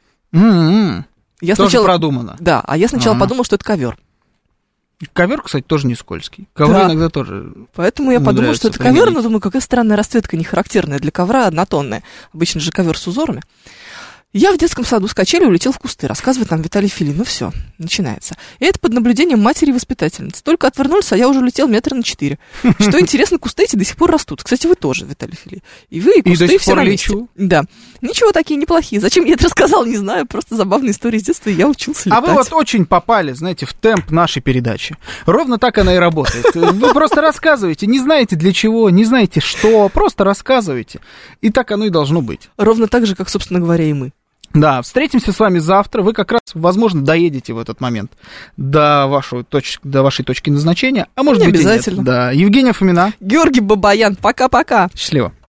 Тоже продумано. Да, а я сначала подумал, что это ковер. Ковер, кстати, тоже не скользкий. Ковры иногда тоже. Поэтому я подумала, что это ковер, но думаю, какая странная расцветка, не характерная для ковра, однотонная. Обычно же ковер с узорами. Я в детском саду с качели улетел в кусты, рассказывает нам Виталий Филин. Ну все, начинается. И это под наблюдением матери и воспитательницы. Только отвернулся, а я уже улетел 4 метра. Что интересно, кусты эти до сих пор растут. Кстати, вы тоже, Виталий Филин. И вы, и кусты, и все на месте. Да. Ничего, такие неплохие. Зачем я это рассказал, не знаю. Просто забавная история из детства, и я учился летать. А вы вот очень попали, знаете, в темп нашей передачи. Ровно так она и работает. Вы просто рассказываете, не знаете для чего, не знаете что, просто рассказываете. И так оно и должно быть. Ровно так же, как, собственно говоря, и мы. Да, встретимся с вами завтра. Вы как раз, возможно, доедете в этот момент до вашей точки назначения. А может быть, и нет. Да, Евгения Фомина. Георгий Бабаян. Пока-пока. Счастливо.